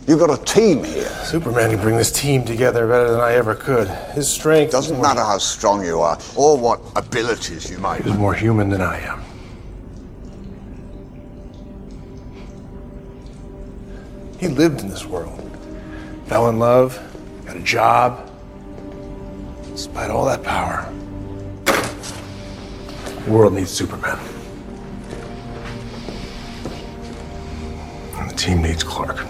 You've got a team here. Superman can bring this team together better than I ever could. His strength... Doesn't matter how strong you are, or what abilities you might He's have. more human than I am. He lived in this world. Fell in love, got a job. Despite all that power, the world needs Superman. And the team needs Clark.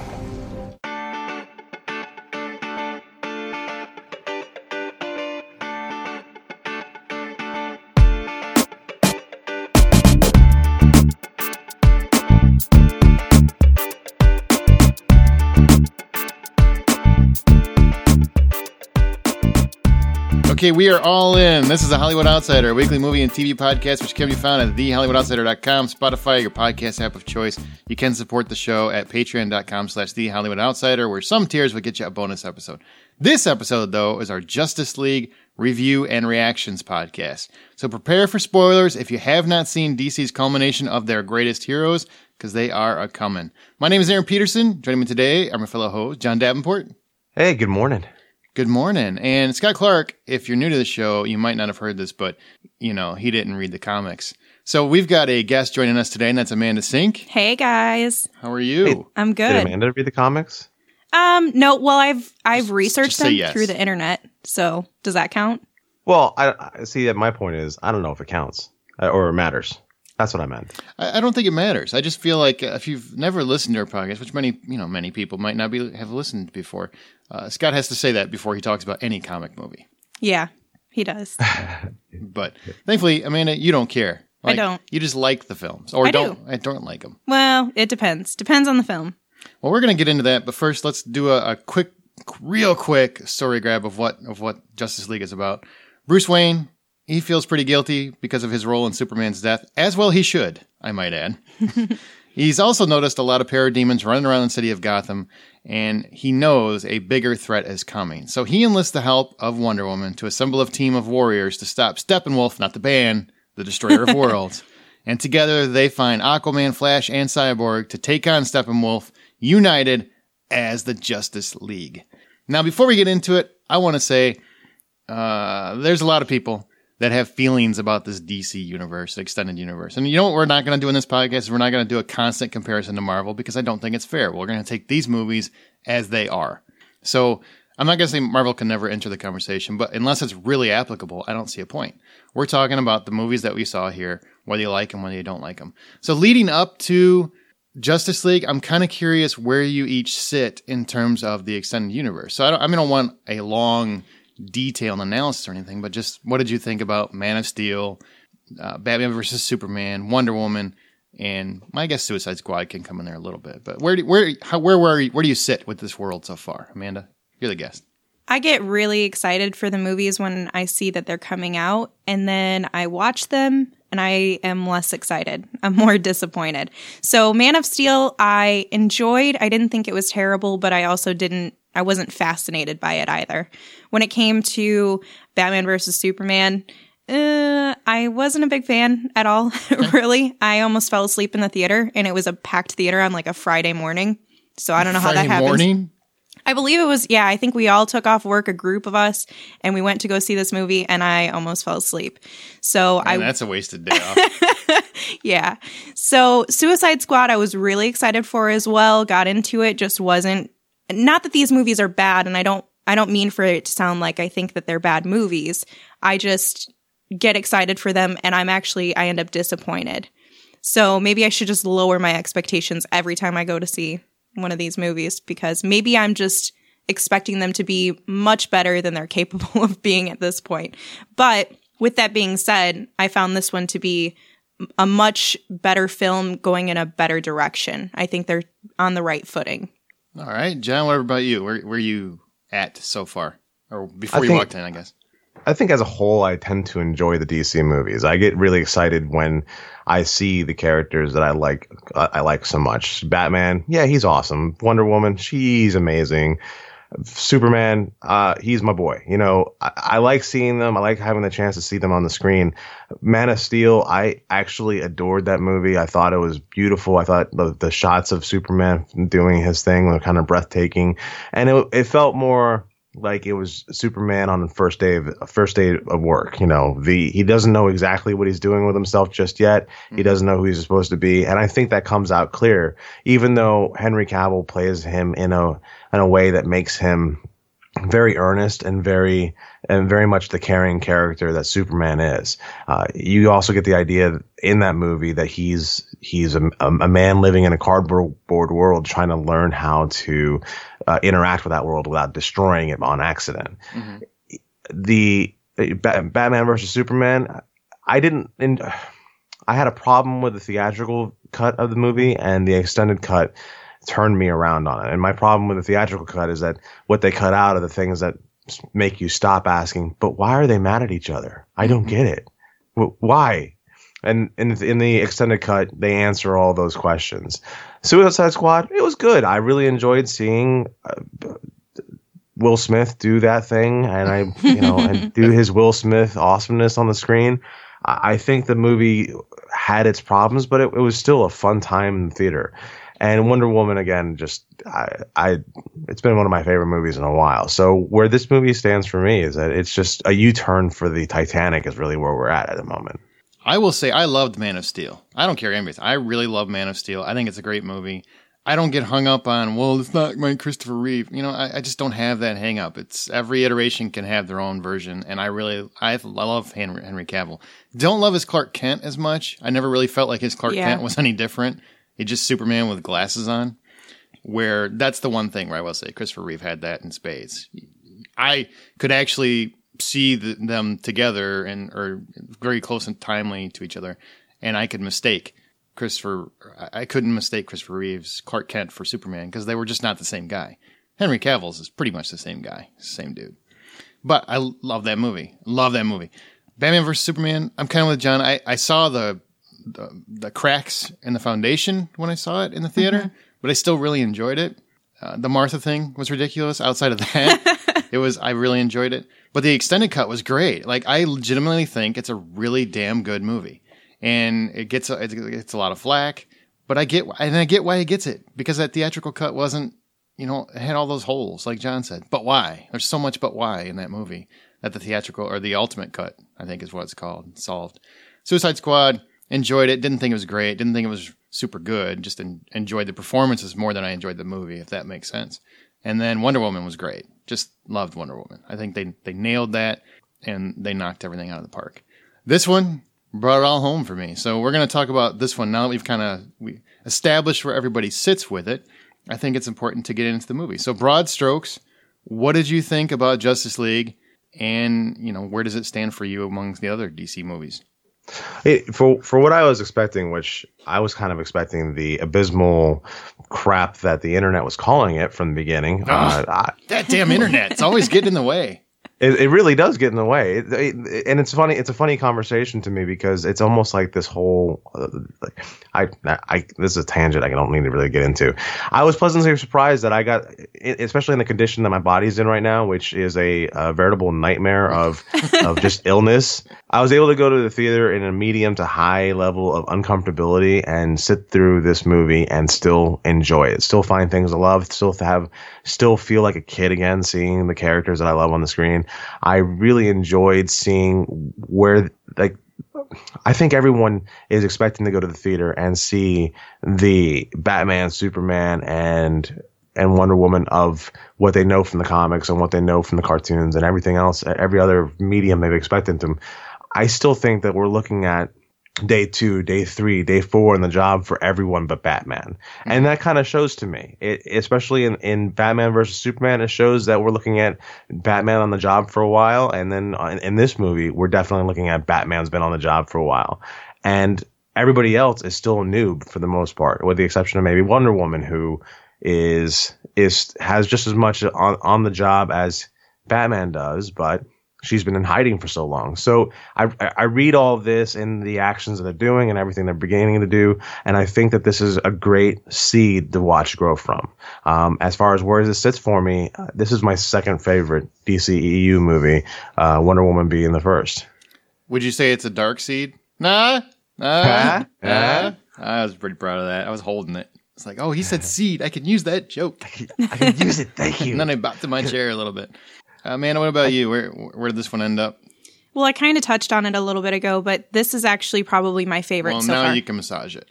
Okay, we are all in. This is The Hollywood Outsider, a weekly movie and TV podcast, which can be found at thehollywoodoutsiders.com, Spotify, your podcast app of choice. You can support the show at patreon.com/thehollywoodoutsiders, where some tiers will get you a bonus episode. This episode, though, is our Justice League review and reactions podcast. So prepare for spoilers if you have not seen DC's culmination of their greatest heroes, because they are a-coming. My name is Aaron Peterson. Joining me today are my fellow host, John Davenport. Hey, good morning. Good morning. And Scott Clark, if you're new to the show, you might not have heard this, but, you know, he didn't read the comics. So we've got a guest joining us today, and that's Amanda Sink. Hey, guys. How are you? Hey, I'm good. Did Amanda read the comics? No, well, I've researched them yes. through the internet, so does that count? Well, I see that my point is, I don't know if it counts or it matters. That's what I meant. I don't think it matters. I just feel like if you've never listened to our podcast, which many people might not have listened before, Scott has to say that before he talks about any comic movie. Yeah, he does. But thankfully, Amanda, you don't care. I don't. You just like the films, or I don't like them. Well, it depends. Depends on the film. Well, we're going to get into that, but first, let's do a real quick story grab of what Justice League is about. Bruce Wayne, he feels pretty guilty because of his role in Superman's death, as well he should, I might add. He's also noticed a lot of parademons running around the city of Gotham, and he knows a bigger threat is coming. So he enlists the help of Wonder Woman to assemble a team of warriors to stop Steppenwolf, not the band, the destroyer of worlds. And together they find Aquaman, Flash, and Cyborg to take on Steppenwolf, united as the Justice League. Now, before we get into it, I want to say there's a lot of people that have feelings about this DC universe, extended universe. And you know what we're not going to do in this podcast is we're not going to do a constant comparison to Marvel because I don't think it's fair. We're going to take these movies as they are. So I'm not going to say Marvel can never enter the conversation, but unless it's really applicable, I don't see a point. We're talking about the movies that we saw here, whether you like them, whether you don't like them. So leading up to Justice League, I'm kind of curious where you each sit in terms of the extended universe. So I don't want a long detailed analysis or anything, but just what did you think about Man of Steel, Batman vs. Superman, Wonder Woman, and I guess Suicide Squad can come in there a little bit. But where do you sit with this world so far, Amanda? You're the guest. I get really excited for the movies when I see that they're coming out, and then I watch them and I am less excited. I'm more disappointed. So Man of Steel, I enjoyed. I didn't think it was terrible, but I also I wasn't fascinated by it either. When it came to Batman versus Superman, I wasn't a big fan at all, really. I almost fell asleep in the theater, and it was a packed theater on like a Friday morning. So I don't know how that happens. Friday morning? I believe it was, yeah, I think we all took off work, a group of us, and we went to go see this movie, and I almost fell asleep. So that's a wasted day off. Yeah. So Suicide Squad, I was really excited for as well, got into it, just wasn't. Not that these movies are bad, and I don't mean for it to sound like I think that they're bad movies. I just get excited for them, and I end up disappointed. So maybe I should just lower my expectations every time I go to see one of these movies, because maybe I'm just expecting them to be much better than they're capable of being at this point. But with that being said, I found this one to be a much better film going in a better direction. I think they're on the right footing. All right, John, what about you? Where are you at so far? Or before you walked in, I guess. I think as a whole, I tend to enjoy the DC movies. I get really excited when I see the characters that I like so much. Batman, yeah, he's awesome. Wonder Woman, she's amazing. Superman, he's my boy. You know, I like seeing them. I like having the chance to see them on the screen. Man of Steel, I actually adored that movie. I thought it was beautiful. I thought the shots of Superman doing his thing were kind of breathtaking, and it felt more like it was Superman on the first day of work. You know, he doesn't know exactly what he's doing with himself just yet. He doesn't know who he's supposed to be, and I think that comes out clear. Even though Henry Cavill plays him in a way that makes him very earnest and very much the caring character that Superman is. You also get the idea in that movie that he's a man living in a cardboard world trying to learn how to interact with that world without destroying it on accident. Mm-hmm. The Batman versus Superman, I had a problem with the theatrical cut of the movie, and the extended cut turned me around on it. And my problem with the theatrical cut is that what they cut out are the things that make you stop asking, but why are they mad at each other? I don't get it. Why? And in the extended cut, they answer all those questions. Suicide Squad, it was good. I really enjoyed seeing Will Smith do that thing, and and do his Will Smith awesomeness on the screen. I think the movie had its problems, but it was still a fun time in the theater. And Wonder Woman, again, just it's been one of my favorite movies in a while. So where this movie stands for me is that it's just a U-turn for the Titanic is really where we're at the moment. I will say I loved Man of Steel. I don't care anyways. I really love Man of Steel. I think it's a great movie. I don't get hung up on, well, it's not my Christopher Reeve. You know, I just don't have that hang up. It's every iteration can have their own version. And I love Henry Cavill. Don't love his Clark Kent as much. I never really felt like his Clark Kent was any different. He's just Superman with glasses on, where that's the one thing where I will say Christopher Reeve had that in spades. I could actually see them together or very close and timely to each other, and I couldn't mistake Christopher Reeve's Clark Kent for Superman because they were just not the same guy. Henry Cavill's is pretty much the same guy, same dude. But I love that movie. Batman vs. Superman, I'm kind of with John. I saw the cracks in the foundation when I saw it in the theater, but I still really enjoyed it. The Martha thing was ridiculous. Outside of that, I really enjoyed it. But the extended cut was great. Like, I legitimately think it's a really damn good movie, and it gets a lot of flack. But I get why it gets it, because that theatrical cut wasn't, it had all those holes, like John said. But why? There's so much but why in that movie that the theatrical or the ultimate cut, I think, is what it's called, solved. Suicide Squad. Enjoyed it. Didn't think it was great. Didn't think it was super good. Just enjoyed the performances more than I enjoyed the movie, if that makes sense. And then Wonder Woman was great. Just loved Wonder Woman. I think they nailed that, and they knocked everything out of the park. This one brought it all home for me. So we're going to talk about this one now that we established where everybody sits with it. I think it's important to get into the movie. So broad strokes, what did you think about Justice League? And, where does it stand for you amongst the other DC movies? For what I was expecting, which I was kind of expecting the abysmal crap that the internet was calling it from the beginning. That damn internet. It's always getting in the way. It really does get in the way. And it's funny. It's a funny conversation to me because it's almost like this whole, this is a tangent I don't need to really get into. I was pleasantly surprised that I got, especially in the condition that my body's in right now, which is a veritable nightmare of just illness. I was able to go to the theater in a medium to high level of uncomfortability and sit through this movie and still enjoy it. Still find things to love. Still feel like a kid again, seeing the characters that I love on the screen. I really enjoyed seeing where, I think everyone is expecting to go to the theater and see the Batman, Superman, and Wonder Woman of what they know from the comics and what they know from the cartoons and everything else, every other medium they've expected them. I still think that we're looking at day 2, day 3, day 4 in the job for everyone but Batman. And that kind of shows to me, especially in Batman versus Superman, it shows that we're looking at Batman on the job for a while. And then in this movie, we're definitely looking at Batman's been on the job for a while. And everybody else is still a noob for the most part, with the exception of maybe Wonder Woman, who has just as much on the job as Batman does, but she's been in hiding for so long. So I read all of this in the actions that they're doing and everything they're beginning to do, and I think that this is a great seed to watch grow from. As far as where this sits for me, this is my second favorite DCEU movie, Wonder Woman being the first. Would you say it's a dark seed? Nah. I was pretty proud of that. I was holding it. It's like, oh, he said seed. I can use that joke. I can use it. Thank you. And then I bopped in my chair a little bit. Amanda, what about you? Where did this one end up? Well, I kind of touched on it a little bit ago, but this is actually probably my favorite Well, so now far. you can massage it.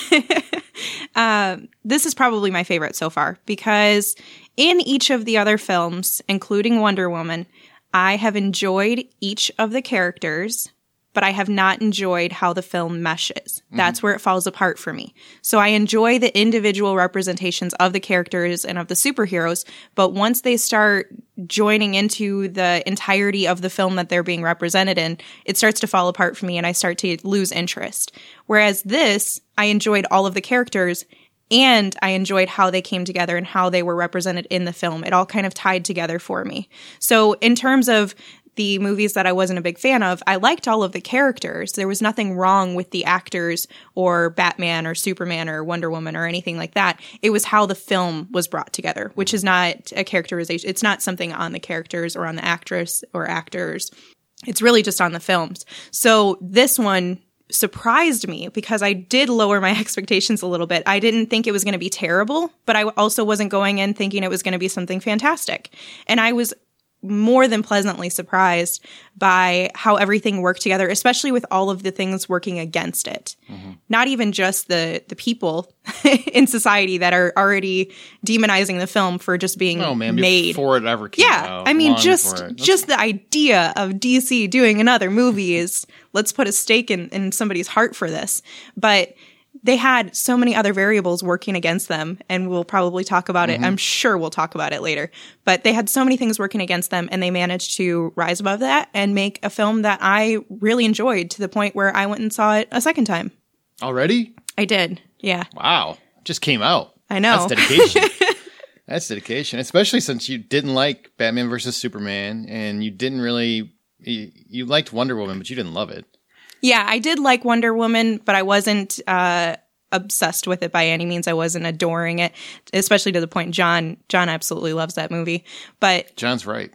This is probably my favorite so far because in each of the other films, including Wonder Woman, I have enjoyed each of the characters, but I have not enjoyed how the film meshes. That's where it falls apart for me. So I enjoy the individual representations of the characters and of the superheroes, but once they start joining into the entirety of the film that they're being represented in, it starts to fall apart for me and I start to lose interest. Whereas this, I enjoyed all of the characters and I enjoyed how they came together and how they were represented in the film. It all kind of tied together for me. So in terms of the movies that I wasn't a big fan of, I liked all of the characters. There was nothing wrong with the actors or Batman or Superman or Wonder Woman or anything like that. It was how the film was brought together, which is not a characterization. It's not something on the characters or on the actress or actors. It's really just on the films. So this one surprised me because I did lower my expectations a little bit. I didn't think it was going to be terrible, but I also wasn't going in thinking it was going to be something fantastic. And I was more than pleasantly surprised by how everything worked together, especially with all of the things working against it. Not even just the people in society that are already demonizing the film for just being made. Before it ever came out. I mean, long just before it. just the idea of DC doing another movie is, let's put a stake in somebody's heart for this. But they had so many other variables working against them, and we'll probably talk about it. I'm sure we'll talk about it later. But they had so many things working against them, and they managed to rise above that and make a film that I really enjoyed to the point where I went and saw it a second time. Already? I did, yeah. Wow. Just came out. I know. That's dedication. That's dedication, especially since you didn't like Batman versus Superman, and you didn't really... You liked Wonder Woman, but you didn't love it. Yeah, I did like Wonder Woman, but I wasn't obsessed with it by any means. I wasn't adoring it, especially to the point John absolutely loves that movie. But John's right.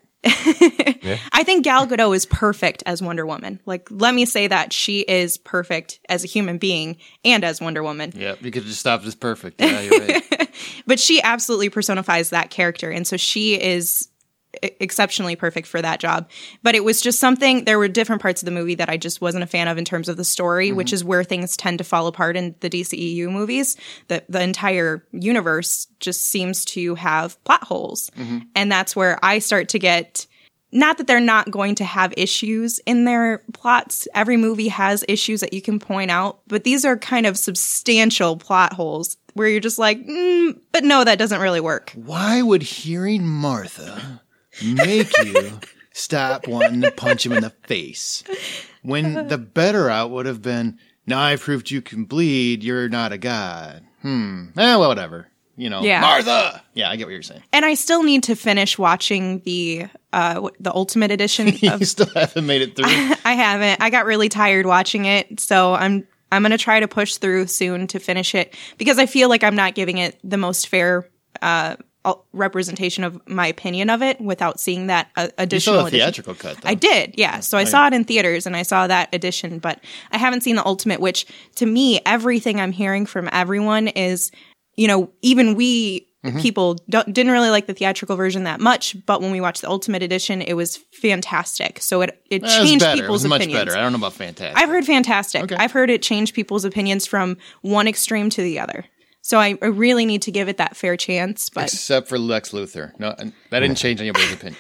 I think Gal Gadot is perfect as Wonder Woman. Like, let me say that she is perfect as a human being and as Wonder Woman. Yeah, you could have just stopped as perfect. Yeah, you're right. But she absolutely personifies that character, and so she is exceptionally perfect for that job. But it was just something, there were different parts of the movie that I just wasn't a fan of in terms of the story, which is where things tend to fall apart in the DCEU movies. The entire universe just seems to have plot holes. And that's where I start to get, not that they're not going to have issues in their plots. Every movie has issues that you can point out, but these are kind of substantial plot holes where you're just like, but no, that doesn't really work. Why would hearing Martha make you stop wanting to punch him in the face when the better out would have been, now I've proved you can bleed, you're not a god. Well, whatever. You know, Yeah. Martha! Yeah, I get what you're saying. And I still need to finish watching the Ultimate Edition You of still haven't made it through. I haven't. I got really tired watching it, so I'm going to try to push through soon to finish it because I feel like I'm not giving it the most fair representation of my opinion of it without seeing that You additional saw the edition. theatrical cut, though. I did, yeah. So I saw it in theaters and I saw that edition, but I haven't seen the Ultimate, which to me, everything I'm hearing from everyone is, you know, even we people didn't really like the theatrical version that much, but when we watched the Ultimate Edition, it was fantastic. So it changed better. people's It was opinions. much better. I don't know about fantastic. I've heard fantastic. Okay. I've heard it change people's opinions from one extreme to the other. So I really need to give it that fair chance. But Except for Lex Luthor. No, that didn't change anybody's opinion.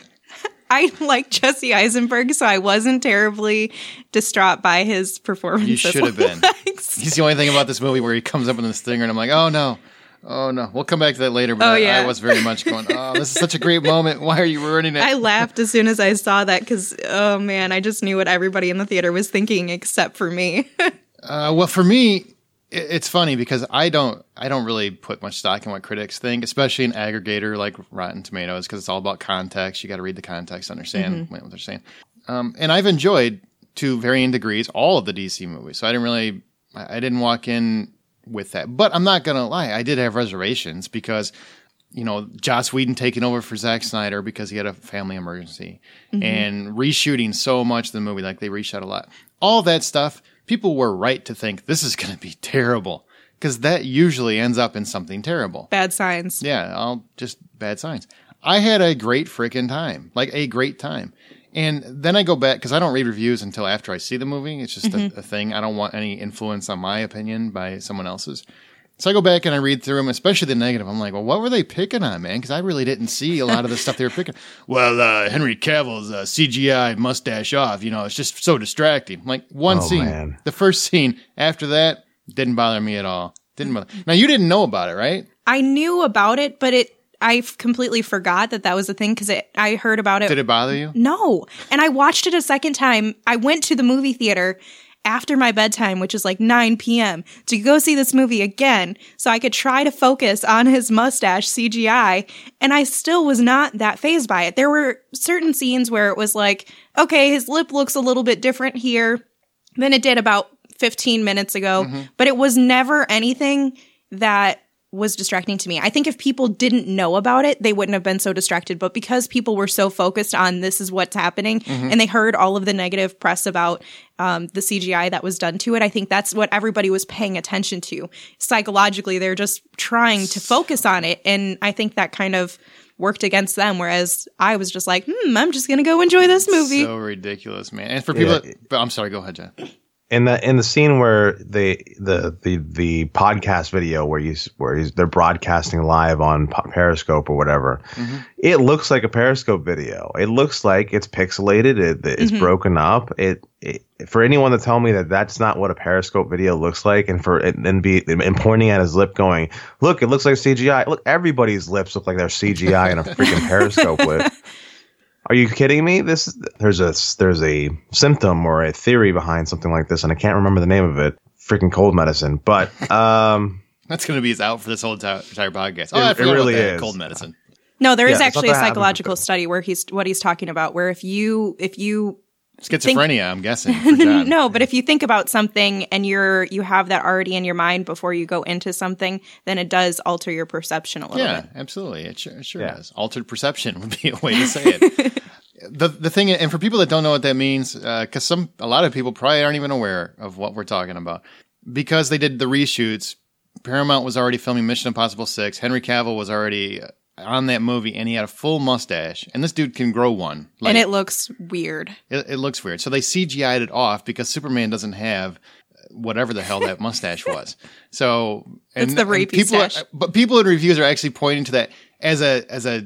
I like Jesse Eisenberg, so I wasn't terribly distraught by his performance. You should have been. He's the only thing about this movie where he comes up with this stinger, and I'm like, oh no. We'll come back to that later, but I was very much going, oh, this is such a great moment. Why are you ruining it? I laughed as soon as I saw that because, oh man, I just knew what everybody in the theater was thinking except for me. Well, for me, it's funny because I don't really put much stock in what critics think, especially an aggregator like Rotten Tomatoes, because it's all about context. You got to read the context to understand what they're saying. And I've enjoyed, to varying degrees, all of the DC movies. So I didn't walk in with that. But I'm not going to lie, I did have reservations because, Joss Whedon taking over for Zack Snyder because he had a family emergency and reshooting so much of the movie, like they reshot a lot. All that stuff, people were right to think this is going to be terrible because that usually ends up in something terrible. Bad signs. Yeah, just bad signs. I had a great freaking time, like a great time. And then I go back, because I don't read reviews until after I see the movie. It's just a thing. I don't want any influence on my opinion by someone else's. So I go back and I read through them, especially the negative. I'm like, well, what were they picking on, man? Because I really didn't see a lot of the stuff they were picking. Well, Henry Cavill's CGI mustache off. It's just so distracting. Like one scene, man. The first scene. After that, didn't bother me at all. Didn't bother. Now, you didn't know about it, right? I knew about it, but I completely forgot that was a thing because I heard about it. Did it bother you? No. And I watched it a second time. I went to the movie theater after my bedtime, which is like 9 p.m., to go see this movie again so I could try to focus on his mustache CGI. And I still was not that fazed by it. There were certain scenes where it was like, okay, his lip looks a little bit different here than it did about 15 minutes ago. But it was never anything that was distracting to me. I think if people didn't know about it, they wouldn't have been so distracted. But because people were so focused on this is what's happening and they heard all of the negative press about the CGI that was done to it, I think that's what everybody was paying attention to. Psychologically, they're just trying to focus on it. And I think that kind of worked against them. Whereas I was just like, I'm just going to go enjoy this movie. So ridiculous, man. And for people I'm sorry, go ahead, John. In the scene where the podcast video where they're broadcasting live on Periscope or whatever, it looks like a Periscope video. It looks like it's pixelated. It's broken up. For anyone to tell me that that's not what a Periscope video looks like, and pointing at his lip, going, "Look, it looks like CGI." Look, everybody's lips look like they're CGI in a freaking Periscope lip. Are you kidding me? There's a symptom or a theory behind something like this, and I can't remember the name of it. Freaking cold medicine, but that's going to be his out for this whole entire podcast. Oh, I forgot really about that. is Cold medicine. No, there is actually a psychological study where he's talking about where if you schizophrenia, I'm guessing. For John. No, but if you think about something and you have that already in your mind before you go into something, then it does alter your perception a little bit. Yeah, absolutely. It sure does. Altered perception would be a way to say it. The thing, and for people that don't know what that means, because a lot of people probably aren't even aware of what we're talking about, because they did the reshoots. Paramount was already filming Mission Impossible 6. Henry Cavill was already on that movie, and he had a full mustache, and this dude can grow one. And it looks weird. It looks weird. So they CGI'd it off because Superman doesn't have whatever the hell that mustache was. So it's the rapey stash. But people in reviews are actually pointing to that as a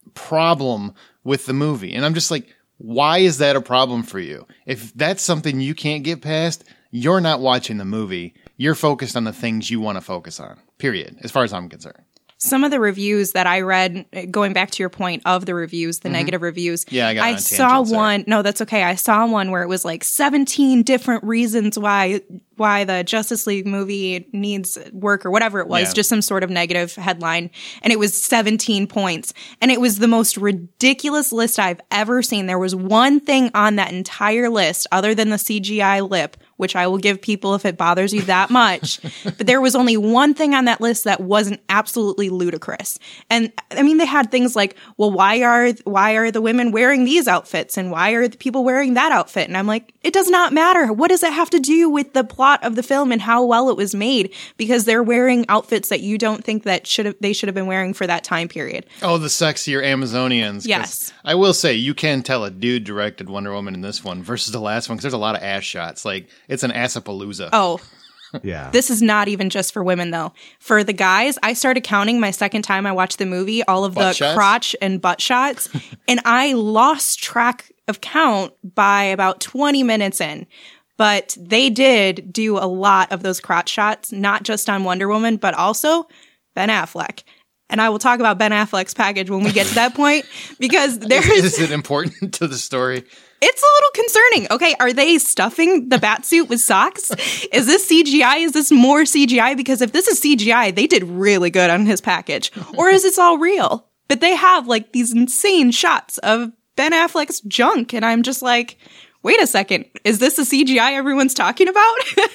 problem with the movie, and I'm just like, why is that a problem for you? If that's something you can't get past, you're not watching the movie. You're focused on the things you want to focus on. Period. As far as I'm concerned. Some of the reviews that I read, going back to your point of the reviews, the negative reviews. Yeah, I saw one. No, that's okay. I saw one where it was like 17 different reasons why the Justice League movie needs work or whatever it was, just some sort of negative headline. And it was 17 points. And it was the most ridiculous list I've ever seen. There was one thing on that entire list other than the CGI lip, which I will give people if it bothers you that much. But there was only one thing on that list that wasn't absolutely ludicrous. And I mean, they had things like, well, why are the women wearing these outfits? And why are the people wearing that outfit? And I'm like, it does not matter. What does it have to do with the plot of the film and how well it was made? Because they're wearing outfits that you don't think that they should have been wearing for that time period. Oh, the sexier Amazonians. Yes. I will say, you can tell a dude directed Wonder Woman in this one versus the last one, because there's a lot of ass shots. Like, it's an assapalooza. Oh, yeah. This is not even just for women, though. For the guys, I started counting my second time I watched the movie, all of the crotch and butt shots, and I lost track of count by about 20 minutes in. But they did do a lot of those crotch shots, not just on Wonder Woman, but also Ben Affleck. And I will talk about Ben Affleck's package when we get to that point, because is it important to the story? It's a little concerning. Okay, are they stuffing the batsuit with socks? Is this CGI? Is this more CGI? Because if this is CGI, they did really good on his package. Or is this all real? But they have like these insane shots of Ben Affleck's junk. And I'm just like, wait a second, is this the CGI everyone's talking about?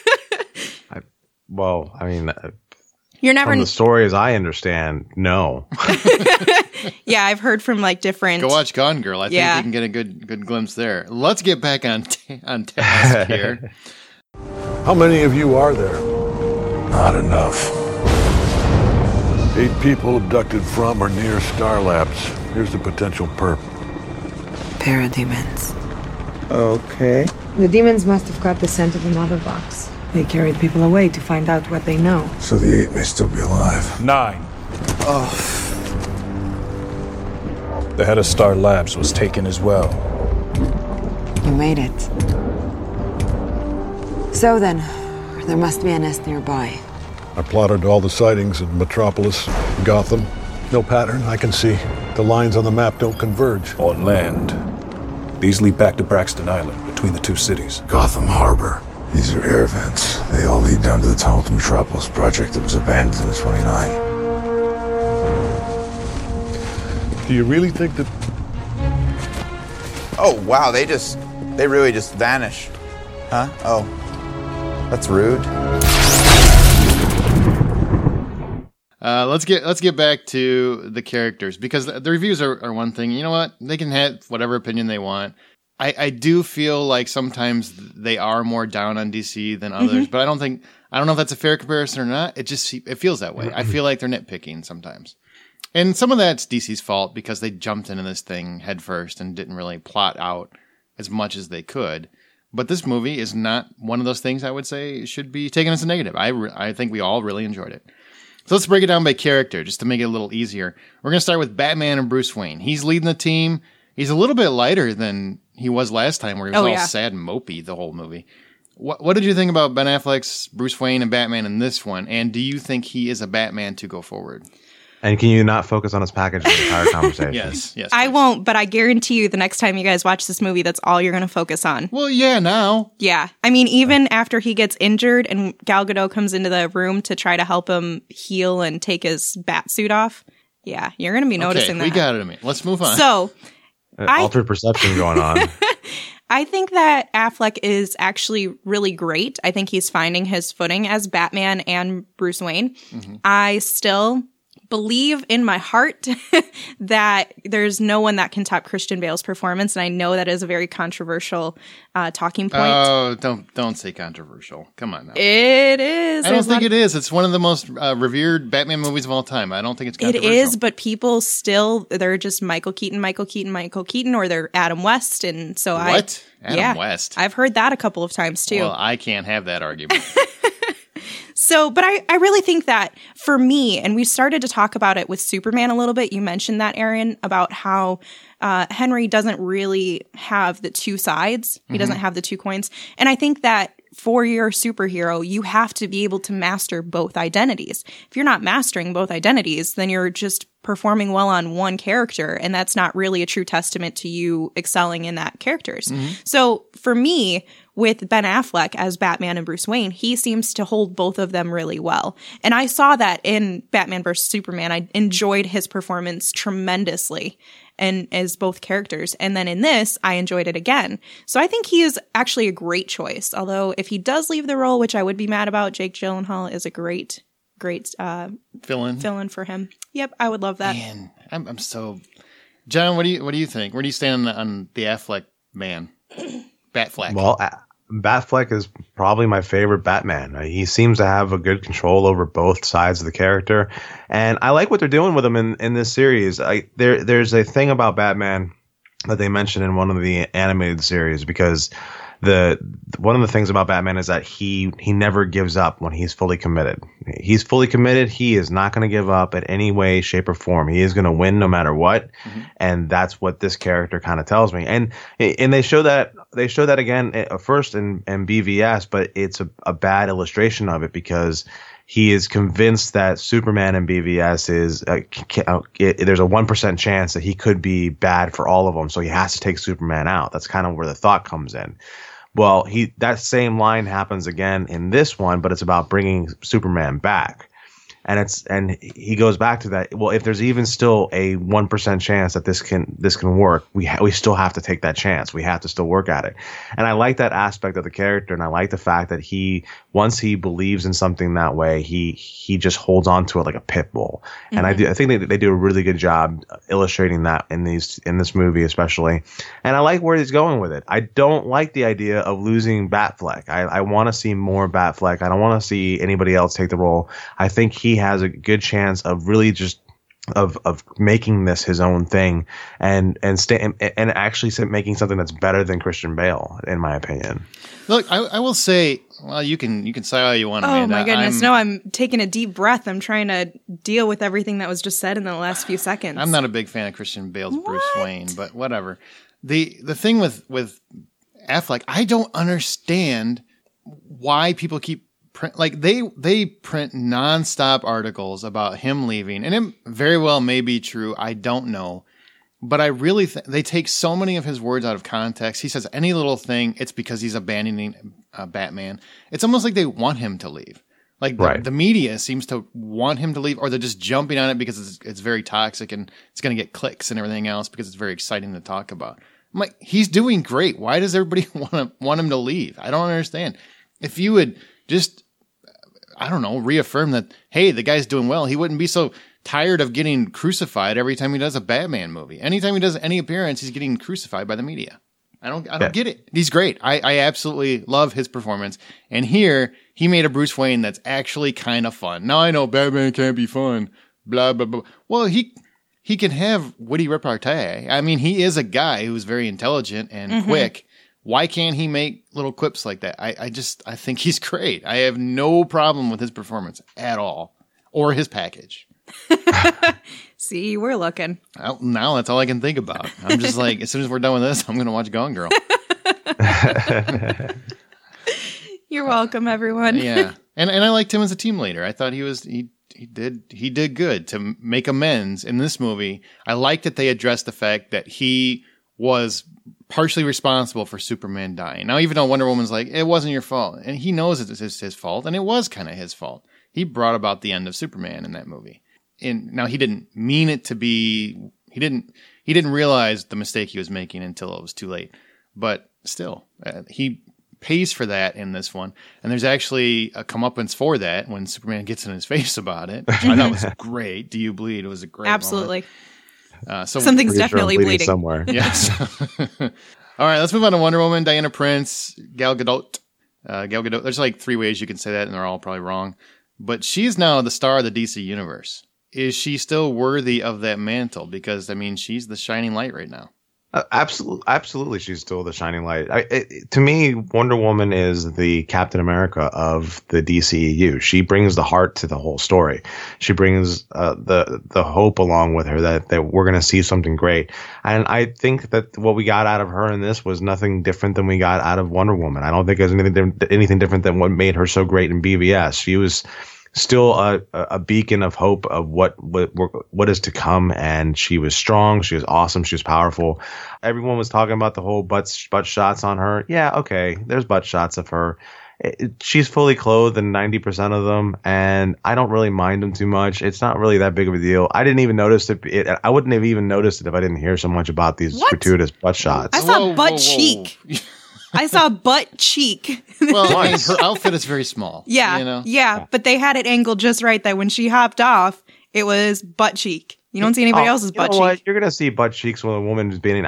You're never from the story as I understand, no. Yeah, I've heard from like different. Go watch Gone Girl. I think you can get a good glimpse there. Let's get back on task here. How many of you are there? Not enough. 8 people abducted from or near Star Labs. Here's the potential perp. Parademons. Okay. The demons must have caught the scent of the mother box. They carried people away to find out what they know. So the 8 may still be alive. 9. The head of Star Labs was taken as well. You made it. So then, there must be a nest nearby. I plotted all the sightings in Metropolis, Gotham. No pattern I can see. The lines on the map don't converge. On land. These lead back to Braxton Island, between the 2 cities. Gotham Harbor. These are air vents. They all lead down to the tunnel to Metropolis project that was abandoned in the 29. Do you really think that... Oh, wow, they really just vanish. Huh? Oh, that's rude. Let's get back to the characters, because the reviews are one thing. You know what? They can have whatever opinion they want. I do feel like sometimes they are more down on DC than others, but I don't know if that's a fair comparison or not. It feels that way. I feel like they're nitpicking sometimes. And some of that's DC's fault because they jumped into this thing head first and didn't really plot out as much as they could. But this movie is not one of those things I would say should be taken as a negative. I think we all really enjoyed it. So let's break it down by character just to make it a little easier. We're going to start with Batman and Bruce Wayne. He's leading the team. He's a little bit lighter than he was last time, where he was all sad and mopey the whole movie. What did you think about Ben Affleck's Bruce Wayne and Batman in this one? And do you think he is a Batman to go forward? And can you not focus on his package the entire conversation? Yes. I won't, but I guarantee you the next time you guys watch this movie, that's all you're going to focus on. Well, yeah, now. Yeah. I mean, even after he gets injured and Gal Gadot comes into the room to try to help him heal and take his bat suit off. Yeah, you're going to be noticing that. We got it. Let's move on. So, altered perception going on. I think that Affleck is actually really great. I think he's finding his footing as Batman and Bruce Wayne. I still believe in my heart that there's no one that can top Christian Bale's performance, and I know that is a very controversial talking point. Oh, don't say controversial. Come on now. It is. I don't think it is. It's one of the most revered Batman movies of all time. I don't think it's controversial. It is, but people still, they're just Michael Keaton, or they're Adam West, and so What? Adam West? I've heard that a couple of times too. Well, I can't have that argument. So, but I really think that for me, and we started to talk about it with Superman a little bit. You mentioned that, Aaron, about how Henry doesn't really have the two sides. He doesn't have the two coins. And I think that for your superhero, you have to be able to master both identities. If you're not mastering both identities, then you're just performing well on one character, and that's not really a true testament to you excelling in that characters. So for me, with Ben Affleck as Batman and Bruce Wayne, he seems to hold both of them really well. And I saw that in Batman vs. Superman. I enjoyed his performance tremendously and as both characters. And then in this, I enjoyed it again. So I think he is actually a great choice. Although if he does leave the role, which I would be mad about, Jake Gyllenhaal is a great fill-in for him. Yep, I would love that. Man, I'm so... John, what do you think? Where do you stand on the Affleck man? Batfleck. Well, Batfleck is probably my favorite Batman. He seems to have a good control over both sides of the character, and I like what they're doing with him in this series. There's a thing about Batman that they mentioned in one of the animated series, because one of the things about Batman is that he never gives up when he's fully committed. He's fully committed. He is not going to give up in any way, shape, or form. He is going to win no matter what, and that's what this character kind of tells me. And they show that again first in BVS, but it's a bad illustration of it, because he is convinced that Superman in BVS is there's a 1% chance that he could be bad for all of them, so he has to take Superman out. That's kind of where the thought comes in. Well, that same line happens again in this one, but it's about bringing Superman back. And he goes back to that. Well, if there's even still a 1% chance that this can work, we still have to take that chance. We have to still work at it. And I like that aspect of the character, and I like the fact that once he believes in something that way, he just holds on to it like a pit bull. Mm-hmm. And I think they do a really good job illustrating that in this movie especially. And I like where he's going with it. I don't like the idea of losing Batfleck. I want to see more Batfleck. I don't want to see anybody else take the role. I think he has a good chance of really just of making this his own thing and actually making something that's better than Christian Bale, in my opinion. Look, I will say, well, you can say all you want, Amanda. Oh my goodness, I'm taking a deep breath. I'm trying to deal with everything that was just said in the last few seconds. I'm not a big fan of Christian Bale's Bruce Wayne, but whatever. The thing with Affleck, I don't understand why people keep they print nonstop articles about him leaving, and it very well may be true. I don't know, but I really they take so many of his words out of context. He says any little thing, it's because he's abandoning Batman. It's almost like they want him to leave. Like the media seems to want him to leave, or they're just jumping on it because it's very toxic and it's going to get clicks and everything else because it's very exciting to talk about. I'm like, he's doing great. Why does everybody want him to leave? I don't understand. If you would just, I don't know, reaffirm that, hey, the guy's doing well, he wouldn't be so tired of getting crucified every time he does a Batman movie. Anytime he does any appearance, he's getting crucified by the media. I don't get it. He's great. I absolutely love his performance. And here, he made a Bruce Wayne that's actually kind of fun. Now I know Batman can't be fun, blah, blah, blah. Well, he can have witty repartee. I mean, he is a guy who's very intelligent and quick. Why can't he make little quips like that? I think he's great. I have no problem with his performance at all, or his package. See, we're looking. Now that's all I can think about. I'm just like, as soon as we're done with this, I'm going to watch Gone Girl. You're welcome, everyone. Yeah, and I liked him as a team leader. I thought he did good to make amends in this movie. I liked that they addressed the fact that he was partially responsible for Superman dying. Now, even though Wonder Woman's like, it wasn't your fault, and he knows it's his fault, and it was kind of his fault. He brought about the end of Superman in that movie. And now he didn't mean it to be. He didn't realize the mistake he was making until it was too late. But still, he pays for that in this one. And there's actually a comeuppance for that when Superman gets in his face about it, which I thought was great. Do You Bleed? It was a great Absolutely. moment. Something's definitely bleeding somewhere. Yes. All right, let's move on to Wonder Woman, Diana Prince, Gal Gadot. There's like 3 ways you can say that, and they're all probably wrong. But she's now the star of the DC Universe. Is she still worthy of that mantle? Because, I mean, she's the shining light right now. Absolutely, she's still the shining light. To me, Wonder Woman is the Captain America of the DCEU. She brings the heart to the whole story. She brings the hope along with her that we're going to see something great. And I think that what we got out of her in this was nothing different than we got out of Wonder Woman. I don't think there's anything different than what made her so great in BVS. She was still a beacon of hope of what is to come, and she was strong, she was awesome, she was powerful. Everyone was talking about the whole butt shots on her. Yeah, okay, there's butt shots of her. She's fully clothed in 90% of them, and I don't really mind them too much. It's not really that big of a deal. I didn't even notice it. I wouldn't have even noticed it if I didn't hear so much about these gratuitous butt shots. I saw butt cheek. I saw butt cheek. Well, I mean, her outfit is very small. Yeah, you know? Yeah, but they had it angled just right that when she hopped off, it was butt cheek. You don't see anybody else's butt cheek. What? You're going to see butt cheeks when a woman is being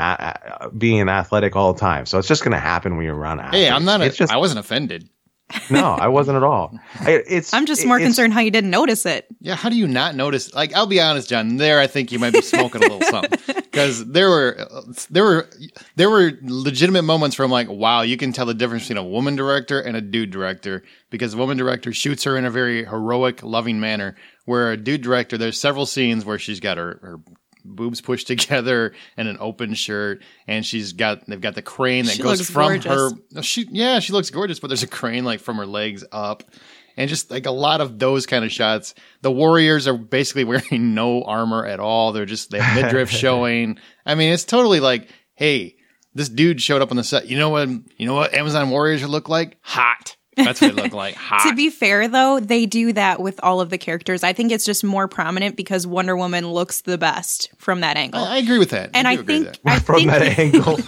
athletic all the time. So it's just going to happen when you're around athletes. Hey, I wasn't offended. No, I wasn't at all. I'm just more concerned how you didn't notice it. Yeah, how do you not notice? Like, I'll be honest, John. There, I think you might be smoking a little something, because there were legitimate moments where I'm like, wow, you can tell the difference between a woman director and a dude director, because the woman director shoots her in a very heroic, loving manner, where a dude director, there's several scenes where she's got her boobs pushed together and an open shirt, and they've got the crane that goes from gorgeous. her. She looks gorgeous, but there's a crane like from her legs up, and just like a lot of those kind of shots. The Warriors are basically wearing no armor at all. They have midriff showing. I mean, it's totally like, hey, this dude showed up on the set. You know what Amazon Warriors look like? Hot. That's what they look like. Hot. To be fair, though, they do that with all of the characters. I think it's just more prominent because Wonder Woman looks the best from that angle. I agree with that. And I do agree think with that. From that angle.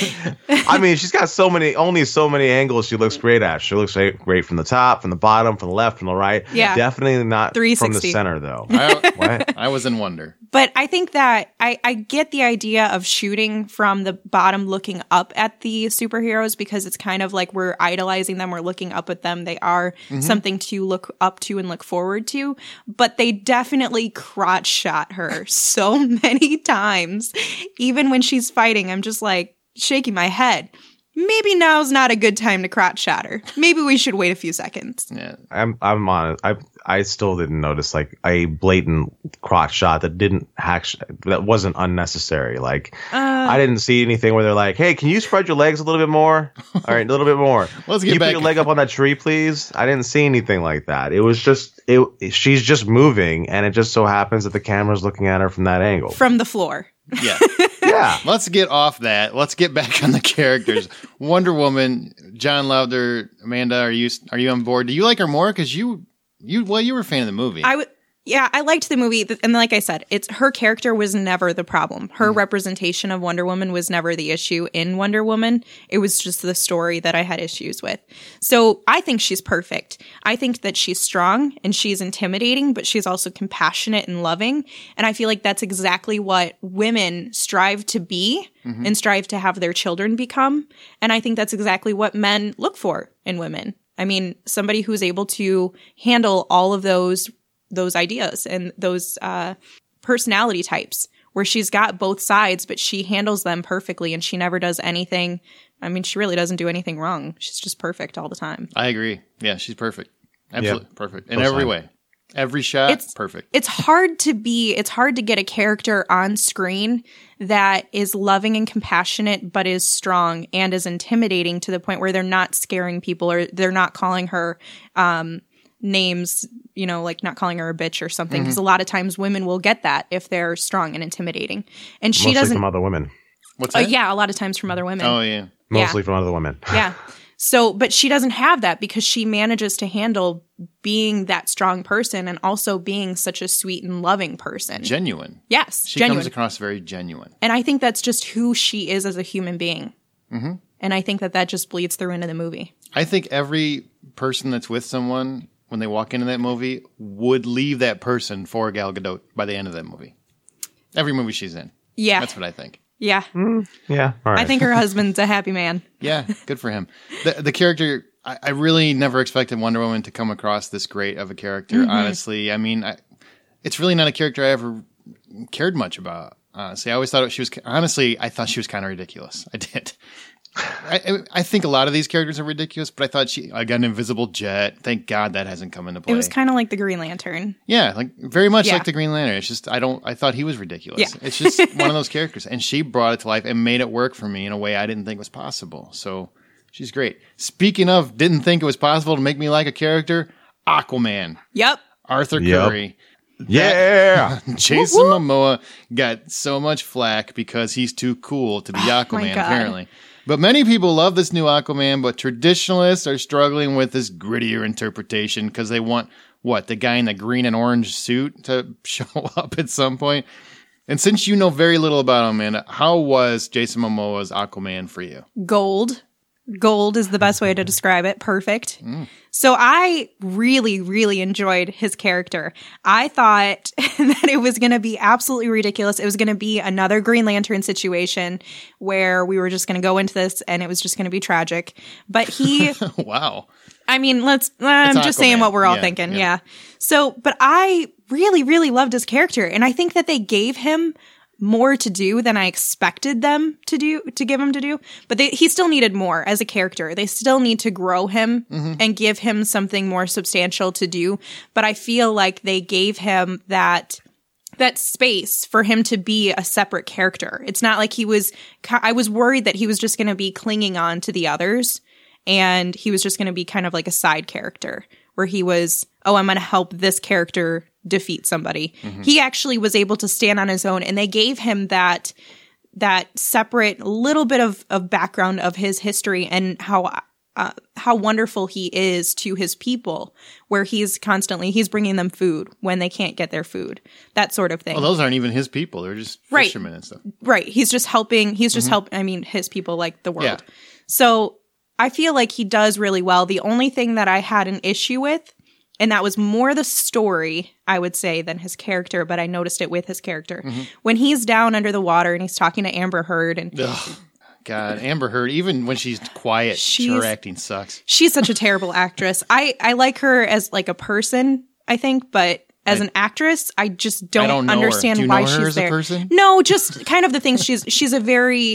I mean, she's got only so many angles she looks great at. She looks great from the top, from the bottom, from the left, from the right. Yeah. Definitely not from the 360. center, though. What? I was in wonder. But I think that I get the idea of shooting from the bottom looking up at the superheroes because it's kind of like we're idolizing them, we're looking up at them. They are something to look up to and look forward to. But they definitely crotch shot her so many times. Even when she's fighting, I'm just like shaking my head. Maybe now's not a good time to crotch shot her. Maybe we should wait a few seconds. Yeah. I'm honest. I still didn't notice like a blatant crotch shot that wasn't unnecessary. Like I didn't see anything where they're like, "Hey, can you spread your legs a little bit more? All right, a little bit more. Let's Can get you back. put your leg up on that tree, please?" I didn't see anything like that. It was just she's just moving, and it just so happens that the camera's looking at her from that angle. From the floor. Yeah. Yeah. Let's get off that. Let's get back on the characters. Wonder Woman. John loved her. Amanda, are you on board? Do you like her more? Because you were a fan of the movie. Yeah, I liked the movie. And like I said, her character was never the problem. Her representation of Wonder Woman was never the issue in Wonder Woman. It was just the story that I had issues with. So I think she's perfect. I think that she's strong and she's intimidating, but she's also compassionate and loving. And I feel like that's exactly what women strive to be and strive to have their children become. And I think that's exactly what men look for in women. I mean, somebody who's able to handle all of those ideas and those personality types where she's got both sides, but she handles them perfectly and she never does anything. I mean, she really doesn't do anything wrong. She's just perfect all the time. I agree. Yeah, she's perfect. Absolutely perfect. In Both every sides. way. Every shot, perfect. It's hard to get a character on screen that is loving and compassionate, but is strong and is intimidating to the point where they're not scaring people or they're not calling her, names, like not calling her a bitch or something. Because a lot of times women will get that if they're strong and intimidating. And she Mostly doesn't. from other women. What's that? Yeah, a lot of times from other women. Oh, yeah. Mostly from other women. Yeah. So, but she doesn't have that because she manages to handle being that strong person and also being such a sweet and loving person. Genuine. Yes, She genuine. comes across very genuine. And I think that's just who she is as a human being. Mm-hmm. And I think that just bleeds through into the movie. I think every person that's with someone when they walk into that movie would leave that person for Gal Gadot by the end of that movie. Every movie she's in. Yeah. That's what I think. Yeah. Yeah. All right. I think her husband's a happy man. Yeah, good for him. The character, I really never expected Wonder Woman to come across this great of a character, honestly. I mean, it's really not a character I ever cared much about, honestly. I always thought I thought she was kind of ridiculous. I did. I think a lot of these characters are ridiculous, but I thought I got an invisible jet. Thank God that hasn't come into play. It was kind of like the Green Lantern. Yeah, like very much Yeah. like the Green Lantern. It's just I thought he was ridiculous. Yeah. It's just one of those characters, and she brought it to life and made it work for me in a way I didn't think was possible. So she's great. Speaking of, didn't think it was possible to make me like a character, Aquaman, Yep. Arthur Yep. Curry. Yeah. Jason Momoa got so much flack because he's too cool to be Aquaman, God. apparently. But many people love this new Aquaman, but traditionalists are struggling with this grittier interpretation because they want, the guy in the green and orange suit to show up at some point? And since you know very little about him, Amanda, how was Jason Momoa's Aquaman for you? Gold. Gold is the best way to describe it. Perfect. So I really, really enjoyed his character. I thought that it was going to be absolutely ridiculous. It was going to be another Green Lantern situation where we were just going to go into this and it was just going to be tragic. But he, Wow. I mean, I'm just saying Aquaman. what we're all Yeah, thinking. yeah. Yeah. So, but I really, really loved his character. And I think that they gave him more to do than I expected them to give him to do. But he still needed more as a character. They still need to grow him and give him something more substantial to do. But I feel like they gave him that space for him to be a separate character. It's not like I was worried that he was just going to be clinging on to the others and he was just going to be kind of like a side character where he was, I'm going to help this character defeat somebody. He actually was able to stand on his own and they gave him that separate little bit of background of his history and how how wonderful he is to his people, where he's bringing them food when they can't get their food, that sort of thing. Well, those aren't even his people. They're just fishermen and stuff. Right. He's just helping. His people, like the world. Yeah. So I feel like he does really well. The only thing that I had an issue with, and that was more the story, I would say, than his character, but I noticed it with his character. When he's down under the water and he's talking to Amber Heard and God, Amber Heard, even when she's quiet, her acting sucks. She's such a terrible actress. I like her as like a person, I think, but as an actress, I just don't understand why she's there. As a person? No, just kind of the things she's a very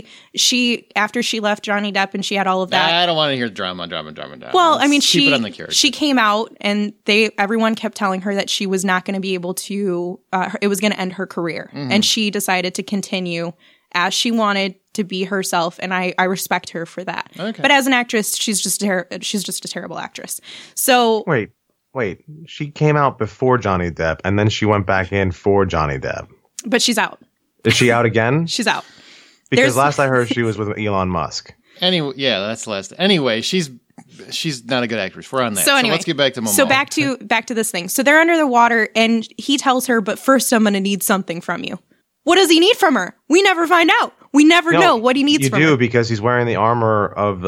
after she left Johnny Depp and she had all of that. I don't want to hear drama. Well, I mean, keep it on the character. She came out and everyone kept telling her that she was not going to be able to. It was going to end her career, and she decided to continue as she wanted to be herself, and I respect her for that. Okay. But as an actress, she's just a terrible actress. So Wait, she came out before Johnny Depp, and then she went back in for Johnny Depp. But she's out. Is she out again? She's out. Because last I heard, she was with Elon Musk. Anyway, yeah, that's last. Anyway, she's not a good actress. We're on that. So anyway, let's get back to Momo. So back to this thing. So they're under the water, and he tells her, "But first, I'm going to need something from you." What does he need from her? We never find out. We never know what he needs from her. You do, because he's wearing the armor of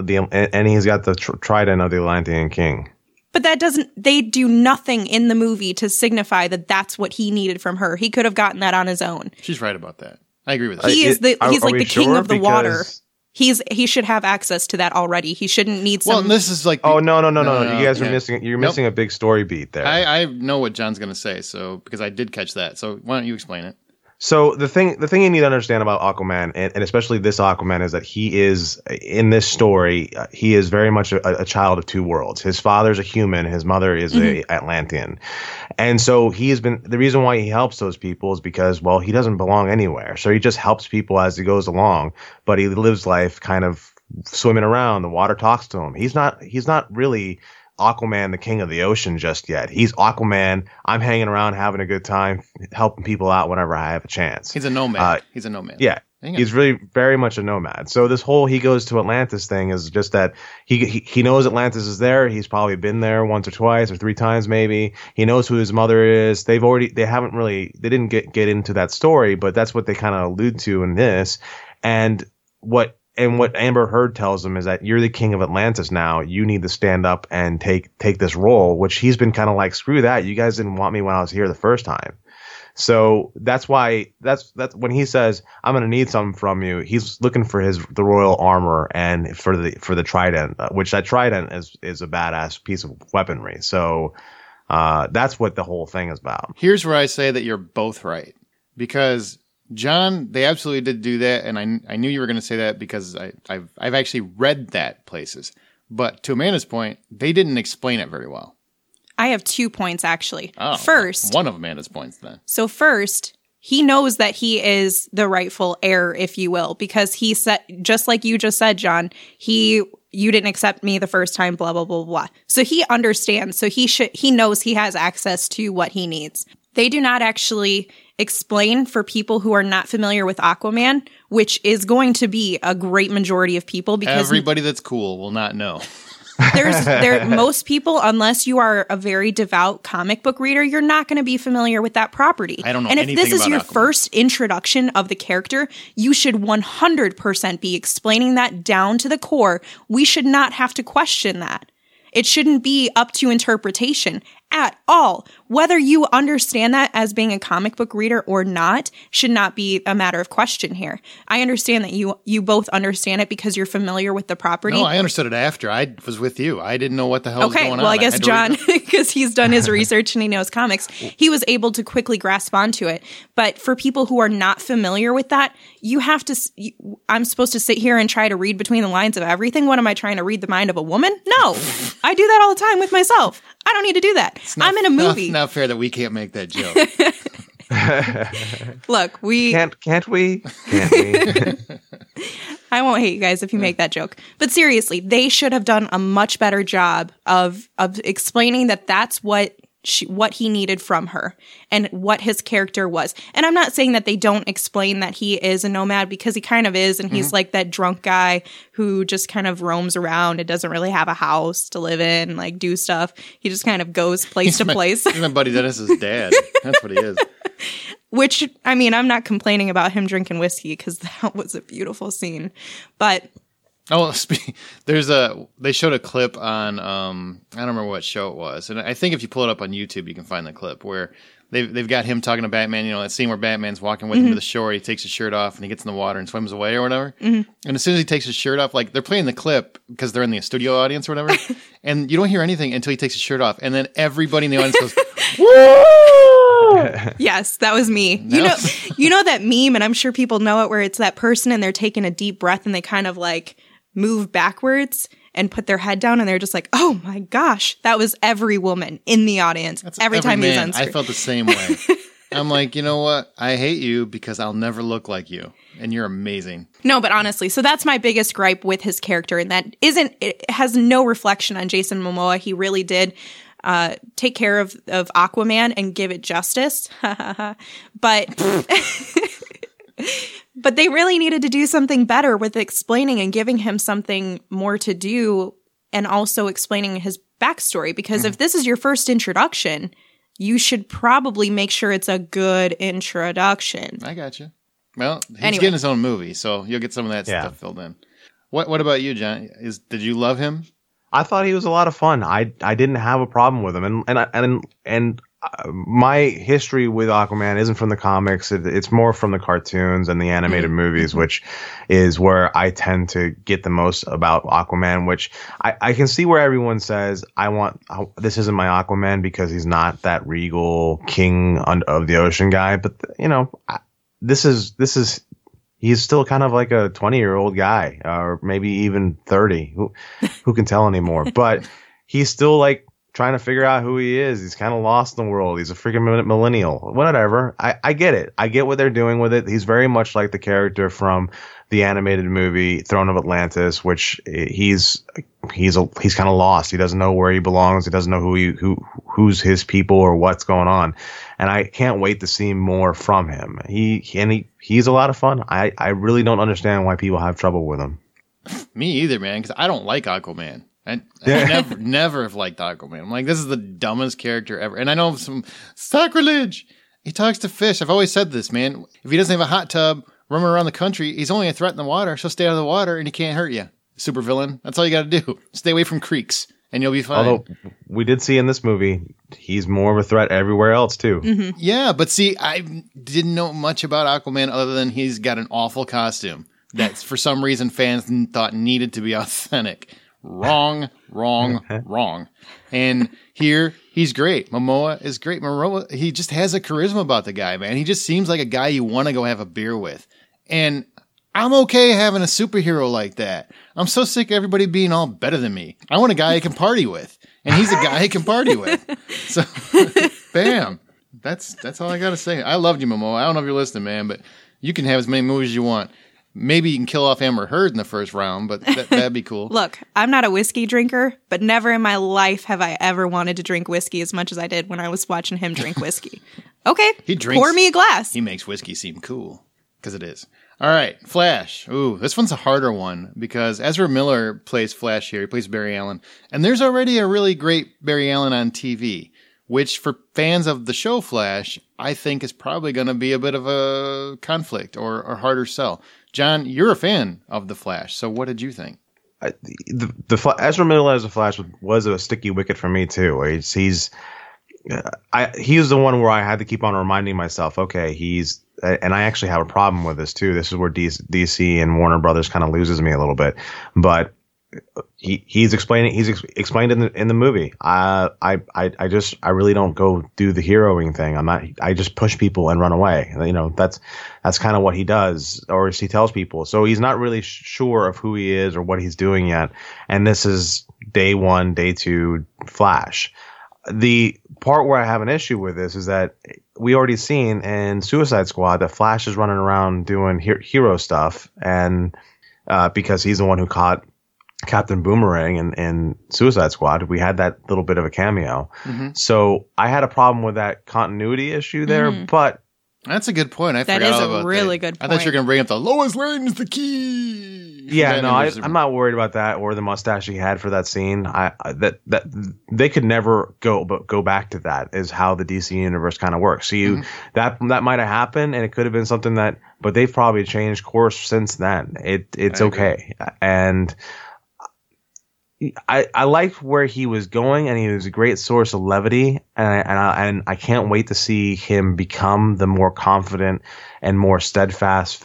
and he's got the trident of the Atlantean King. But they do nothing in the movie to signify that that's what he needed from her. He could have gotten that on his own. She's right about that. I agree with that. He's like the king of the water. He should have access to that already. He shouldn't need some. Well, this is like. No. You guys are missing. You're missing a big story beat there. I know what John's going to say, because I did catch that. So why don't you explain it? So the thing you need to understand about Aquaman, and especially this Aquaman, is that he is, in this story, he is very much a child of two worlds. His father's a human, his mother is a Atlantean. And so the reason why he helps those people is because, well, he doesn't belong anywhere. So he just helps people as he goes along, but he lives life kind of swimming around. The water talks to him. He's not really Aquaman, the king of the ocean, just yet. He's Aquaman. I'm hanging around, having a good time, helping people out whenever I have a chance. He's a nomad. Yeah, he's really very much a nomad. So this whole he goes to Atlantis thing is just that he knows Atlantis is there. He's probably been there once or twice or three times maybe. He knows who his mother is. They didn't get into that story, but that's what they kind of allude to in this. And what Amber Heard tells him is that you're the king of Atlantis now. You need to stand up and take this role, which he's been kind of like, screw that. You guys didn't want me when I was here the first time. So that's why that's when he says, I'm going to need something from you. He's looking for the royal armor and for the trident, which that trident is a badass piece of weaponry. So that's what the whole thing is about. Here's where I say that you're both right, because John, they absolutely did do that, and I knew you were going to say that because I've actually read that places. But to Amanda's point, they didn't explain it very well. I have 2 points, actually. Oh, first, one of Amanda's points then. So first, he knows that he is the rightful heir, if you will, because he said, just like you just said, John, you didn't accept me the first time, blah, blah, blah, blah. So he understands. So he knows he has access to what he needs. They do not actually explain for people who are not familiar with Aquaman, which is going to be a great majority of people, because everybody that's cool will not know. Most people, unless you are a very devout comic book reader, you're not going to be familiar with that property. I don't know anything. And if this is about your Aquaman. First introduction of the character, you should 100% be explaining that down to the core. We should not have to question that. It shouldn't be up to interpretation at all. Whether you understand that as being a comic book reader or not should not be a matter of question here. I understand that you both understand it because you're familiar with the property. No, I understood it after. I was with you. I didn't know what the hell was going on. Okay, well, I guess John, because he's done his research and he knows comics, he was able to quickly grasp onto it. But for people who are not familiar with that, you have to, I'm supposed to sit here and try to read between the lines of everything? What am I trying to read the mind of a woman? No, I do that all the time with myself. I don't need to do that. I'm in a movie. It's not fair that we can't make that joke. Look, we can't we? Can't we? I won't hate you guys if you make that joke. But seriously, they should have done a much better job of explaining that that's what what he needed from her and what his character was. And I'm not saying that they don't explain that he is a nomad, because he kind of is. And he's like that drunk guy who just kind of roams around and doesn't really have a house to live in, like do stuff. He just kind of goes place to place. He's my buddy Dennis's dad. That's what he is. Which, I mean, I'm not complaining about him drinking whiskey, because that was a beautiful scene. But they showed a clip on I don't remember what show it was, and I think if you pull it up on YouTube, you can find the clip where they've got him talking to Batman. You know, that scene where Batman's walking with him to the shore. He takes his shirt off and he gets in the water and swims away or whatever. And as soon as he takes his shirt off, like they're playing the clip because they're in the studio audience or whatever, and you don't hear anything until he takes his shirt off, and then everybody in the audience goes, "Woo!" Yes, that was me. You know that meme, and I'm sure people know it, where it's that person and they're taking a deep breath and they kind of like move backwards and put their head down, and they're just like, oh my gosh, that was every woman in the audience. Every time he was on screen. I felt the same way. I'm like, you know what? I hate you because I'll never look like you, and you're amazing. No, but honestly, so that's my biggest gripe with his character, and it has no reflection on Jason Momoa. He really did take care of Aquaman and give it justice. But but they really needed to do something better with explaining and giving him something more to do, and also explaining his backstory. Because if this is your first introduction, you should probably make sure it's a good introduction. I got you. Well, he's getting his own movie, so you'll get some of that stuff filled in. What about you, John? Did you love him? I thought he was a lot of fun. I didn't have a problem with him, and my history with Aquaman isn't from the comics. It's more from the cartoons and the animated movies, which is where I tend to get the most about Aquaman, which I can see where everyone says, this isn't my Aquaman because he's not that regal king of the ocean guy. But, you know, he's still kind of like a 20-year-old guy, or maybe even 30. Who can tell anymore? But he's still like trying to figure out who he is. He's kind of lost in the world. He's a freaking millennial. Whatever. I get it. I get what they're doing with it. He's very much like the character from the animated movie Throne of Atlantis, which he's kind of lost. He doesn't know where he belongs. He doesn't know who's his people or what's going on. And I can't wait to see more from him. He's a lot of fun. I really don't understand why people have trouble with him. Me either, man, because I don't like Aquaman. I never have liked Aquaman. I'm like, this is the dumbest character ever. And I know some sacrilege. He talks to fish. I've always said this, man. If he doesn't have a hot tub roaming around the country, he's only a threat in the water. So stay out of the water and he can't hurt you. Super villain. That's all you got to do. Stay away from creeks and you'll be fine. Although we did see in this movie, he's more of a threat everywhere else too. Mm-hmm. Yeah, but see, I didn't know much about Aquaman other than he's got an awful costume that for some reason fans thought needed to be authentic. Wrong. And here, he's great. Momoa is great. Momoa, he just has a charisma about the guy, man. He just seems like a guy you want to go have a beer with. And I'm okay having a superhero like that. I'm so sick of everybody being all better than me. I want a guy I can party with. And he's a guy I can party with. So, bam. That's all I got to say. I loved you, Momoa. I don't know if you're listening, man, but you can have as many movies as you want. Maybe you can kill off Amber Heard in the first round, but that'd be cool. Look, I'm not a whiskey drinker, but never in my life have I ever wanted to drink whiskey as much as I did when I was watching him drink whiskey. Okay, pour me a glass. He makes whiskey seem cool, because it is. All right, Flash. Ooh, this one's a harder one, because Ezra Miller plays Flash here. He plays Barry Allen. And there's already a really great Barry Allen on TV, which for fans of the show Flash, I think is probably going to be a bit of a conflict or a harder sell. John, you're a fan of The Flash, so what did you think? Ezra Miller as a Flash was a sticky wicket for me too. He's the one where I had to keep on reminding myself, okay, and I actually have a problem with this too. This is where DC and Warner Brothers kind of loses me a little bit, but he's explained in the movie. I really don't go do the heroing thing. I just push people and run away. You know, that's kind of what he does, or he tells people. So he's not really sure of who he is or what he's doing yet. And this is day 1, day 2 Flash. The part where I have an issue with this is that we already seen in Suicide Squad that Flash is running around doing hero stuff, and because he's the one who caught Captain Boomerang and Suicide Squad. We had that little bit of a cameo. So I had a problem with that continuity issue there, but that's a good point. That is a really good point. I thought you were going to bring up the Lois Lane is the key. Yeah, no, I'm not worried about that or the mustache he had for that scene. That they could never go back to that. Is how the DC universe kind of works. So that might have happened, and it could have been something that, but they've probably changed course since then. It's okay, and I liked where he was going, and he was a great source of levity, and I can't wait to see him become the more confident and more steadfast,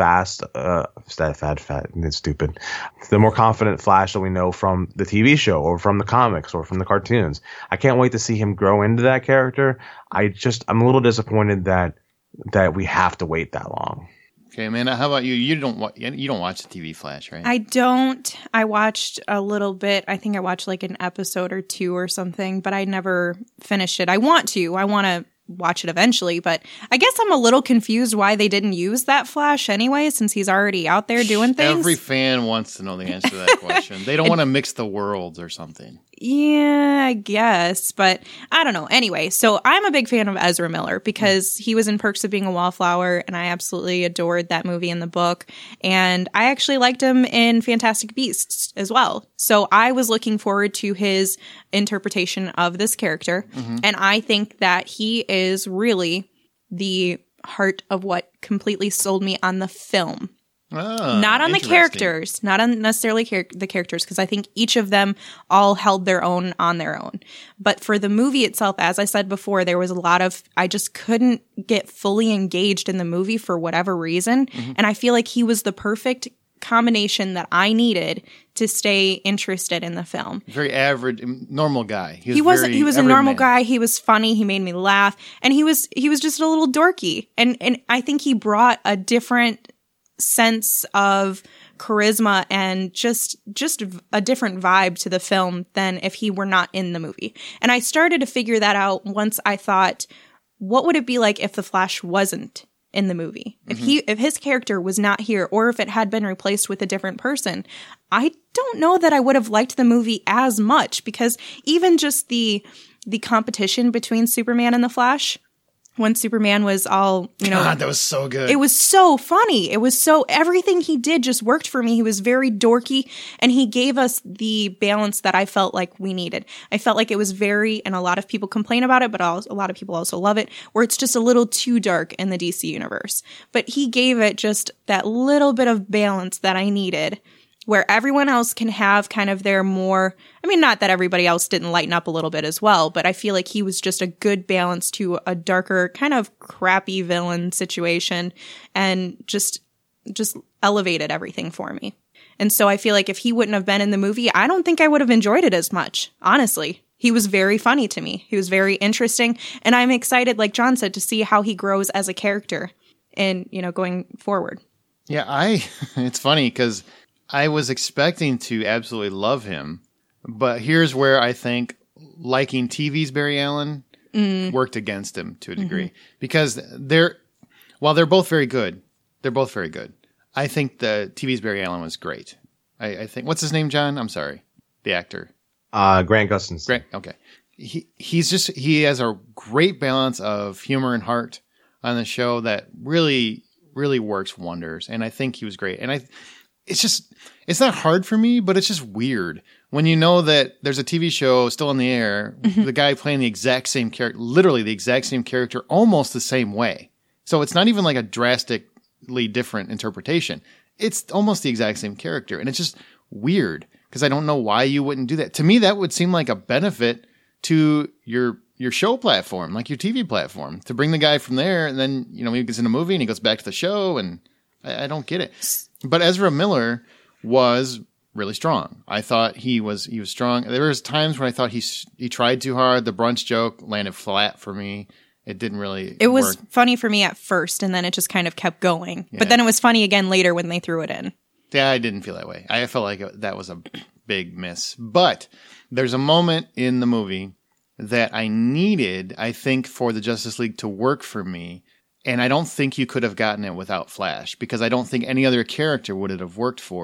it's stupid, the more confident Flash that we know from the TV show or from the comics or from the cartoons. I can't wait to see him grow into that character. I'm a little disappointed that we have to wait that long. Okay, Amanda, how about you? You don't watch the TV Flash, right? I don't. I watched a little bit. I think I watched like an episode or two or something, but I never finished it. I want to watch it eventually, but I guess I'm a little confused why they didn't use that Flash anyway, since he's already out there doing things. Every fan wants to know the answer to that question. They don't want to mix the worlds or something. Yeah, I guess, but I don't know. Anyway, so I'm a big fan of Ezra Miller because he was in Perks of Being a Wallflower, and I absolutely adored that movie in the book. And I actually liked him in Fantastic Beasts as well. So I was looking forward to his interpretation of this character. And I think that he is really the heart of what completely sold me on the film. Not on the characters, not on necessarily the characters, because I think each of them all held their own on their own. But for the movie itself, as I said before, there was a lot of, I just couldn't get fully engaged in the movie for whatever reason. And I feel like he was the perfect combination that I needed to stay interested in the film. Very average, normal guy. He was a normal guy. He was funny. He made me laugh, and he was just a little dorky. And I think he brought a different sense of charisma and just a different vibe to the film than if he were not in the movie. And I started to figure that out once I thought, what would it be like if the Flash wasn't in the movie? If his character was not here, or if it had been replaced with a different person, I don't know that I would have liked the movie as much, because even just the competition between Superman and the Flash, when Superman was all, God, that was so good. It was so funny. It was everything he did just worked for me. He was very dorky, and he gave us the balance that I felt like we needed. I felt like it was and a lot of people complain about it, but a lot of people also love it, where it's just a little too dark in the DC universe. But he gave it just that little bit of balance that I needed, where everyone else can have kind of their more, not that everybody else didn't lighten up a little bit as well, but I feel like he was just a good balance to a darker, kind of crappy villain situation, and just elevated everything for me. And so I feel like if he wouldn't have been in the movie, I don't think I would have enjoyed it as much, honestly. He was very funny to me. He was very interesting, and I'm excited, like John said, to see how he grows as a character and, going forward. Yeah, it's funny because I was expecting to absolutely love him, but here's where I think liking TV's Barry Allen worked against him to a degree, because while they're both very good, I think the TV's Barry Allen was great. I think, what's his name, John? I'm sorry, the actor. Grant Gustin. Grant, okay. He has a great balance of humor and heart on the show that really, really works wonders, and I think he was great. And it's not hard for me, but it's just weird when you know that there's a TV show still on the air, the guy playing the exact same character, literally the exact same character, almost the same way. So it's not even like a drastically different interpretation. It's almost the exact same character. And it's just weird because I don't know why you wouldn't do that. To me, that would seem like a benefit to your show platform, like your TV platform, to bring the guy from there. And then, he gets in a movie and he goes back to the show, and I don't get it. But Ezra Miller was really strong. I thought he was strong. There was times when I thought he tried too hard. The brunch joke landed flat for me. It didn't really It was funny for me at first, and then it just kind of kept going. Yeah. But then it was funny again later when they threw it in. Yeah, I didn't feel that way. I felt like that was a big miss. But there's a moment in the movie that I needed, I think, for the Justice League to work for me. And I don't think you could have gotten it without Flash, because I don't think any other character would it have worked for.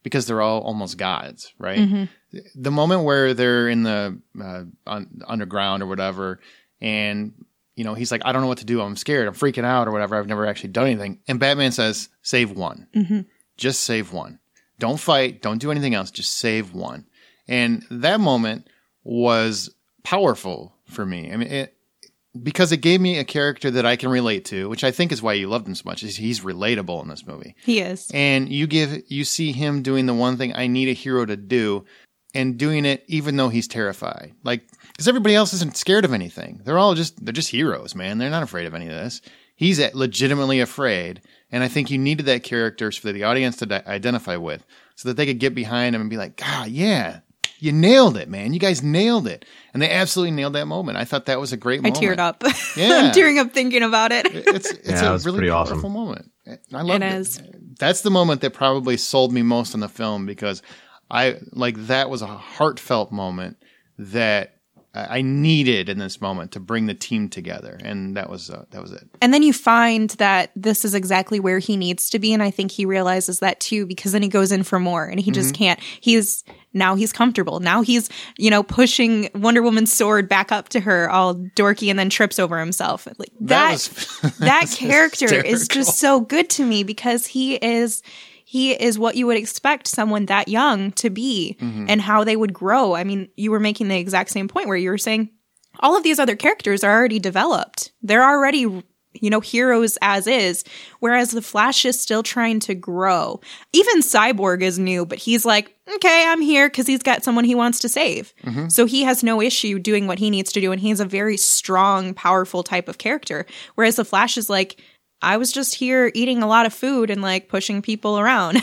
because they're all almost gods, right? The moment where they're in the underground or whatever, and he's like, I don't know what to do. I'm scared. I'm freaking out or whatever. I've never actually done anything. And Batman says, save one. Just save one. Don't fight. Don't do anything else. Just save one. And that moment was powerful for me. I mean, because it gave me a character that I can relate to, which I think is why you loved him so much. Is he's relatable in this movie. He is. And you see him doing the one thing I need a hero to do, and doing it even though he's terrified. Like, because everybody else isn't scared of anything. They're just heroes, man. They're not afraid of any of this. He's legitimately afraid. And I think you needed that character for the audience to identify with, so that they could get behind him and be like, God, yeah, you nailed it, man. You guys nailed it. And they absolutely nailed that moment. I thought that was a great moment. I teared up. Yeah. I'm tearing up thinking about it. It's a really powerful moment. I love it. That's the moment that probably sold me most in the film, because that was a heartfelt moment that I needed in this moment to bring the team together, and that was it. And then you find that this is exactly where he needs to be, and I think he realizes that too, because then he goes in for more, and he just can't. He's comfortable. Now he's pushing Wonder Woman's sword back up to her, all dorky, and then trips over himself. Like that character hysterical. is just so good to me, because he is what you would expect someone that young to be, and how they would grow. I mean, you were making the exact same point where you were saying all of these other characters are already developed. They're already, heroes as is, whereas the Flash is still trying to grow. Even Cyborg is new, but he's like, okay, I'm here because he's got someone he wants to save. So he has no issue doing what he needs to do, and he's a very strong, powerful type of character. Whereas the Flash is like, I was just here eating a lot of food and pushing people around.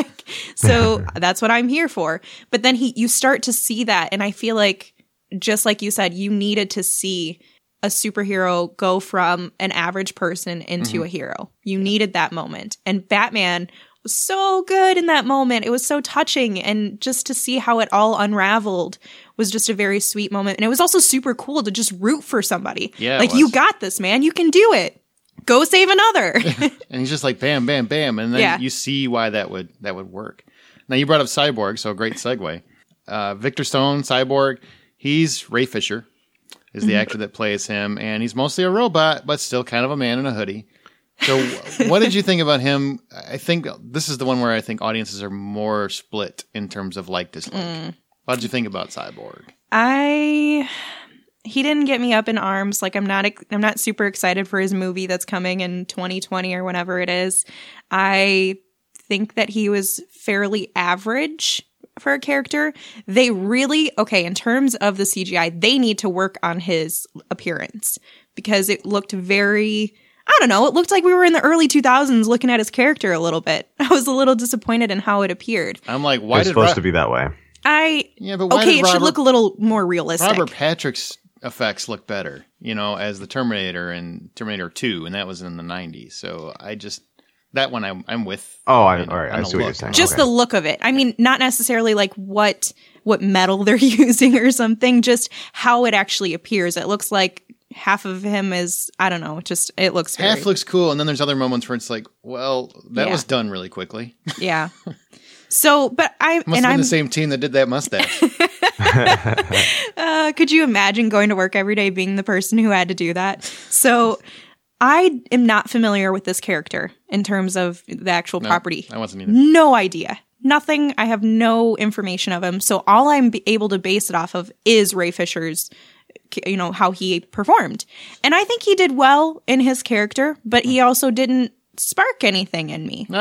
So that's what I'm here for. But then you start to see that. And I feel like, just like you said, you needed to see a superhero go from an average person into a hero. You needed that moment. And Batman was so good in that moment. It was so touching. And just to see how it all unraveled was just a very sweet moment. And it was also super cool to just root for somebody. Yeah, you got this, man. You can do it. Go save another. And he's just like, bam, bam, bam. And then you see why that would work. Now, you brought up Cyborg, so a great segue. Victor Stone, Cyborg, he's Ray Fisher, is the actor that plays him. And he's mostly a robot, but still kind of a man in a hoodie. So what did you think about him? I think this is the one where I think audiences are more split in terms of dislike. What did you think about Cyborg? He didn't get me up in arms. I'm not super excited for his movie that's coming in 2020 or whenever it is. I think that he was fairly average for a character. They really, in terms of the CGI, they need to work on his appearance, because it looked very, I don't know, it looked like we were in the early 2000s looking at his character a little bit. I was a little disappointed in how it appeared. I'm like, why it's supposed to be that way? But why it should look a little more realistic. Robert Patrick's effects look better, as the Terminator in Terminator 2, and that was in the 90s. So that one I'm with. Oh, all right. I see what you're saying. Just the look of it. I mean, not necessarily what metal they're using or something, just how it actually appears. It looks like half of him is, I don't know, just it looks half looks cool, and then there's other moments where it's like, well, that was done really quickly. Yeah. So, but I'm the same team that did that mustache. Could you imagine going to work every day being the person who had to do that? So I am not familiar with this character in terms of the actual property. I wasn't either. No idea. Nothing. I have no information of him. So all I'm able to base it off of is Ray Fisher's, how he performed. And I think he did well in his character, but he also didn't spark anything in me.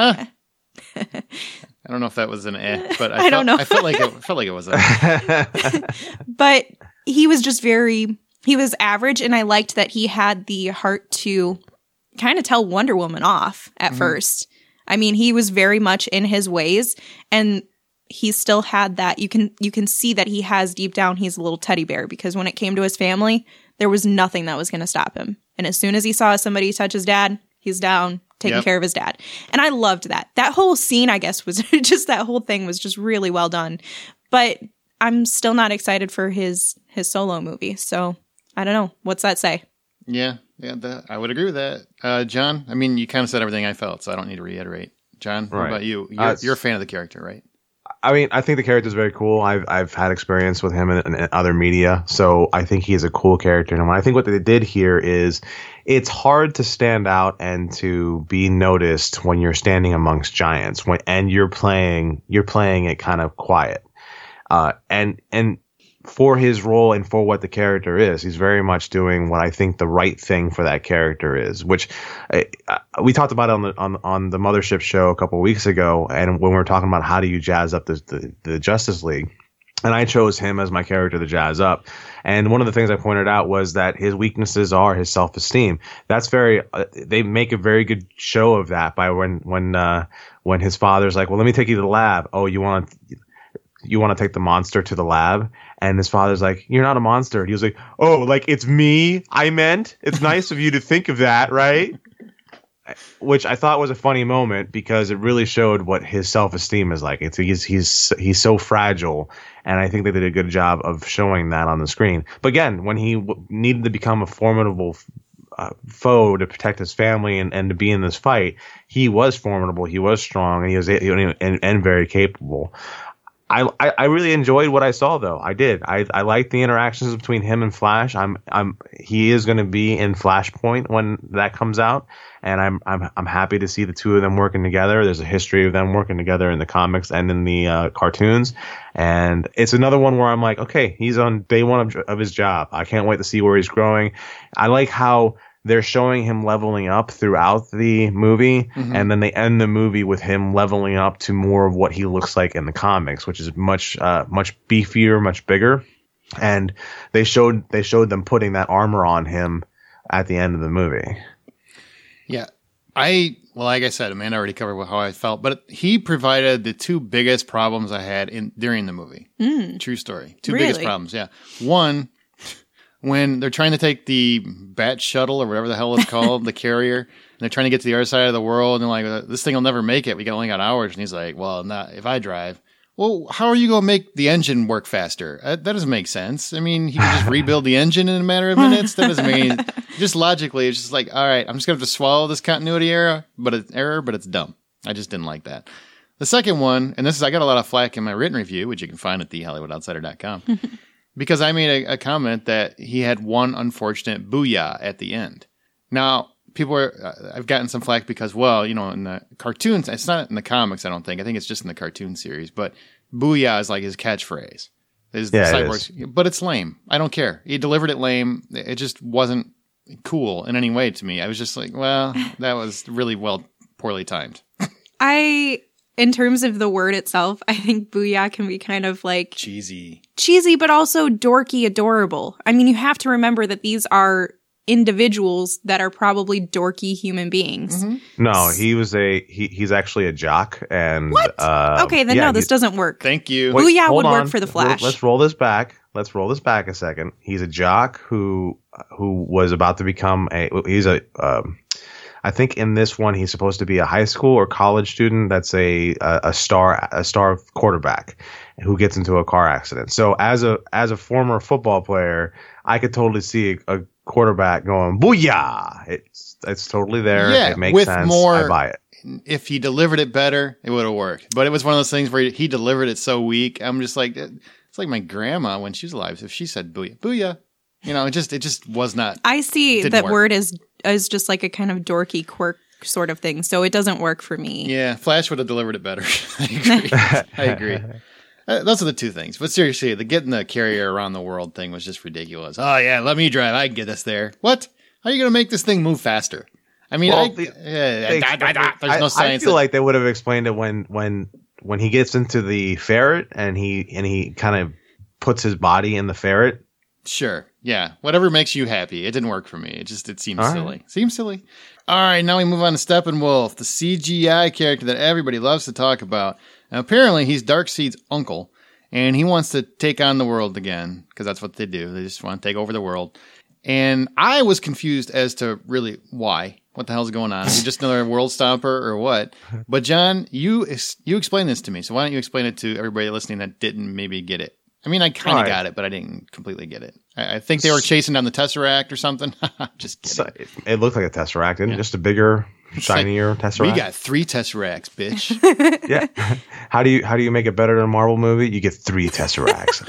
I don't know if that was an but I don't know. I felt like it was But he was just he was average, and I liked that he had the heart to kind of tell Wonder Woman off at first. I mean, he was very much in his ways, and he still had that. You can see that he has deep down, he's a little teddy bear, because when it came to his family, there was nothing that was going to stop him. And as soon as he saw somebody touch his dad, he's down, taking care of his dad. And I loved that. That whole scene, I guess, was just, that whole thing was just really well done. But I'm still not excited for his solo movie. So I don't know. What's that say? Yeah, I would agree with that. John, I mean, you kind of said everything I felt, so I don't need to reiterate. John, what about you? You're a fan of the character, right? I mean, I think the character is very cool. I've had experience with him in other media, so I think he is a cool character. And I think what they did here is it's hard to stand out and to be noticed when you're standing amongst giants and you're playing it kind of quiet. And for his role and for what the character is, he's very much doing what I think the right thing for that character is, which we talked about on the Mothership show a couple of weeks ago. And when we were talking about how do you jazz up the Justice League, and I chose him as my character to jazz up. And one of the things I pointed out was that his weaknesses are his self-esteem. That's they make a very good show of that by when his father's like, well, let me take you to the lab. Oh, you want to take the monster to the lab? And his father's like, you're not a monster. He was like, oh, like it's me I meant? It's nice of you to think of that, right? Which I thought was a funny moment because it really showed what his self-esteem is like. He's so fragile, and I think they did a good job of showing that on the screen. But again, when he needed to become a formidable foe to protect his family and to be in this fight, he was formidable, he was strong, and he was and very capable. I really enjoyed what I saw, though. I did. I liked the interactions between him and Flash. He is going to be in Flashpoint when that comes out, and I'm happy to see the two of them working together. There's a history of them working together in the comics and in the cartoons, and it's another one where I'm like, okay, he's on day one of his job. I can't wait to see where he's growing. I like how they're showing him leveling up throughout the movie, and then they end the movie with him leveling up to more of what he looks like in the comics, which is much beefier, much bigger. And they showed them putting that armor on him at the end of the movie. Yeah. Like I said, Amanda already covered how I felt, but he provided the two biggest problems I had during the movie. True story. Two biggest problems. Yeah. One, when they're trying to take the Bat Shuttle or whatever the hell it's called, the carrier, and they're trying to get to the other side of the world, and they're like, this thing will never make it. We only got hours. And he's like, well, not if I drive. Well, how are you going to make the engine work faster? That doesn't make sense. I mean, he can just rebuild the engine in a matter of minutes. That doesn't mean just logically. It's just like, all right, I'm just going to have to swallow this continuity error, but it's dumb. I just didn't like that. The second one, and I got a lot of flack in my written review, which you can find at thehollywoodoutsiders.com. Because I made a comment that he had one unfortunate booyah at the end. Now, I've gotten some flack because, well, in the cartoons, it's not in the comics, I don't think. I think it's just in the cartoon series. But booyah is like his catchphrase. But it's lame. I don't care. He delivered it lame. It just wasn't cool in any way to me. I was just like, well, that was really poorly timed. In terms of the word itself, I think booyah can be kind of like cheesy, but also dorky, adorable. I mean, you have to remember that these are individuals that are probably dorky human beings. Mm-hmm. No, he's actually a jock. And what? Okay, then no, this doesn't work. Thank you. Booyah would work for the Flash. Let's roll this back. A second. He's a jock who was about to become I think in this one he's supposed to be a high school or college student that's a star quarterback who gets into a car accident. So as a former football player, I could totally see a quarterback going booyah. It's totally there. Yeah, it makes sense. I buy it. If he delivered it better, it would have worked. But it was one of those things where he delivered it so weak. I'm just like, it's like my grandma when she was alive. If she said booyah. It just was not. I see that word is just like a kind of dorky quirk sort of thing, so it doesn't work for me. Yeah, Flash would have delivered it better. I agree. Those are the two things. But seriously, the getting the carrier around the world thing was just ridiculous. Oh yeah, let me drive. I can get us there. What? How are you going to make this thing move faster? I mean, there's no science. I feel like they would have explained it when he gets into the ferret and he kind of puts his body in the ferret. Sure. Yeah. Whatever makes you happy. It didn't work for me. It seems silly. Seems silly. All right. Now we move on to Steppenwolf, the CGI character that everybody loves to talk about. Now, apparently he's Darkseid's uncle, and he wants to take on the world again because that's what they do. They just want to take over the world. And I was confused as to really why. What the hell's going on? Is he just another world stomper or what? But John, you explained this to me. So why don't you explain it to everybody listening that didn't maybe get it? I mean, I kind of got it, but I didn't completely get it. I think they were chasing down the Tesseract or something. Just kidding. It looked like a Tesseract, and just a bigger shinier Tesseract. We got 3 Tesseracts, bitch. Yeah. How do you make it better than a Marvel movie? You get 3 Tesseracts.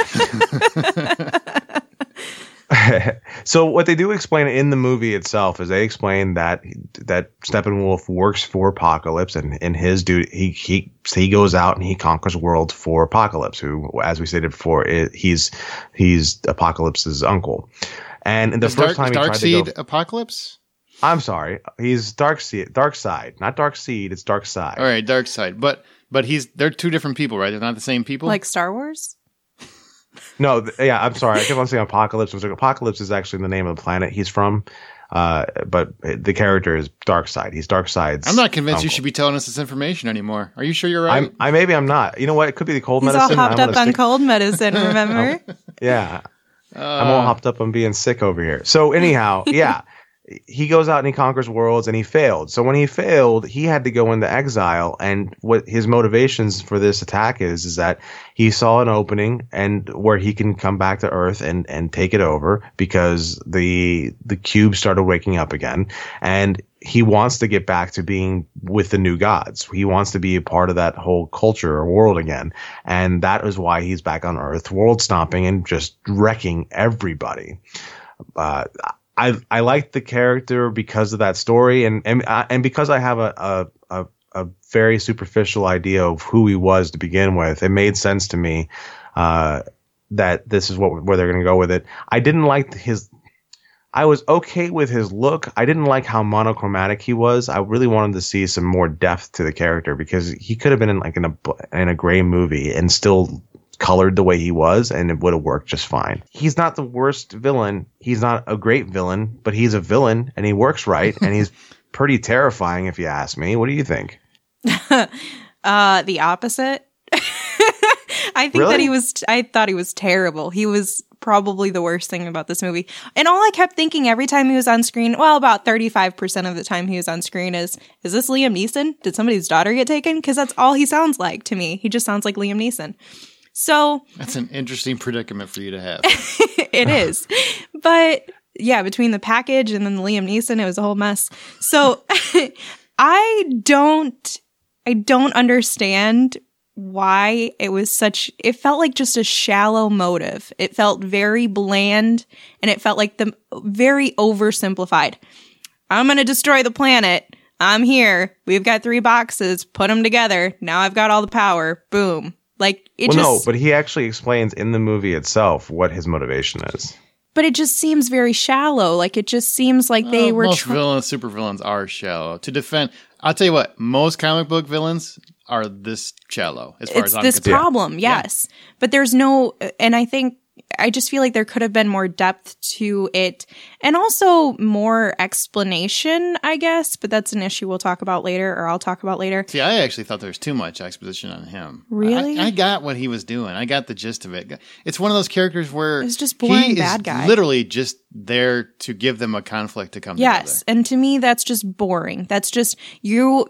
So what they do explain in the movie itself is they explain that Steppenwolf works for Apocalypse, and in his duty he goes out and he conquers worlds for Apocalypse, who, as we stated before, he's Apocalypse's uncle. And the first time he tried to go, Apocalypse? I'm sorry, he's Darkseid, not Darkseid, it's Darkseid. All right, Darkseid, but they're 2 different people, right? They're not the same people. Like Star Wars? No, yeah, I'm sorry. I kept on saying Apocalypse. Apocalypse is actually the name of the planet he's from, but the character is Darkseid. He's Darkseid's I'm not convinced uncle. you should be telling us this information anymore. Are you sure you're right? I'm not. You know what? It could be the cold He's medicine. all hopped up on cold medicine, remember? Yeah. I'm all hopped up on being sick over here. So anyhow, yeah. He goes out and he conquers worlds, and he failed. So when he failed, he had to go into exile. And what his motivations for this attack is that he saw an opening and where he can come back to Earth and take it over, because the cube started waking up again, and he wants to get back to being with the new gods. He wants to be a part of that whole culture or world again, and that is why he's back on Earth, world stomping and just wrecking everybody. I like the character because of that story, and because I have a very superficial idea of who he was to begin with. It made sense to me that this is where they're going to go with it. I didn't like I was okay with his look. I didn't like how monochromatic he was. I really wanted to see some more depth to the character, because he could have been in a gray movie and still colored the way he was, and it would have worked just fine. He's not the worst villain. He's not a great villain, but he's a villain, and he works right, and he's pretty terrifying, if you ask me. What do you think? The opposite. I think Really? I thought he was terrible. He was probably the worst thing about this movie. And all I kept thinking every time he was on screen, well, about 35% of the time he was on screen is this Liam Neeson? Did somebody's daughter get taken? Because that's all he sounds like to me. He just sounds like Liam Neeson. So That's an interesting predicament for you to have. it is. But yeah, between the package and then the Liam Neeson, it was a whole mess. So I don't understand why it was it felt like just a shallow motive. It felt very bland, and it felt like very oversimplified. I'm going to destroy the planet. I'm here. We've got 3 boxes. Put them together. Now I've got all the power. Boom. Like No, but he actually explains in the movie itself what his motivation is. But it just seems very shallow. Like, it just seems like they were most supervillains are shallow. To defend, I'll tell you what, most comic book villains are this shallow as far as I'm concerned. It's this problem, yes. Yeah. But there's and I just feel like there could have been more depth to it, and also more explanation, I guess, but that's an issue we'll talk about later, or I'll talk about later. See, I actually thought there was too much exposition on him. Really? I got what he was doing. I got the gist of it. It's one of those characters where it's just boring he bad is guy. Literally just there to give them a conflict to come together. Yes, and to me, that's just boring. That's just, you're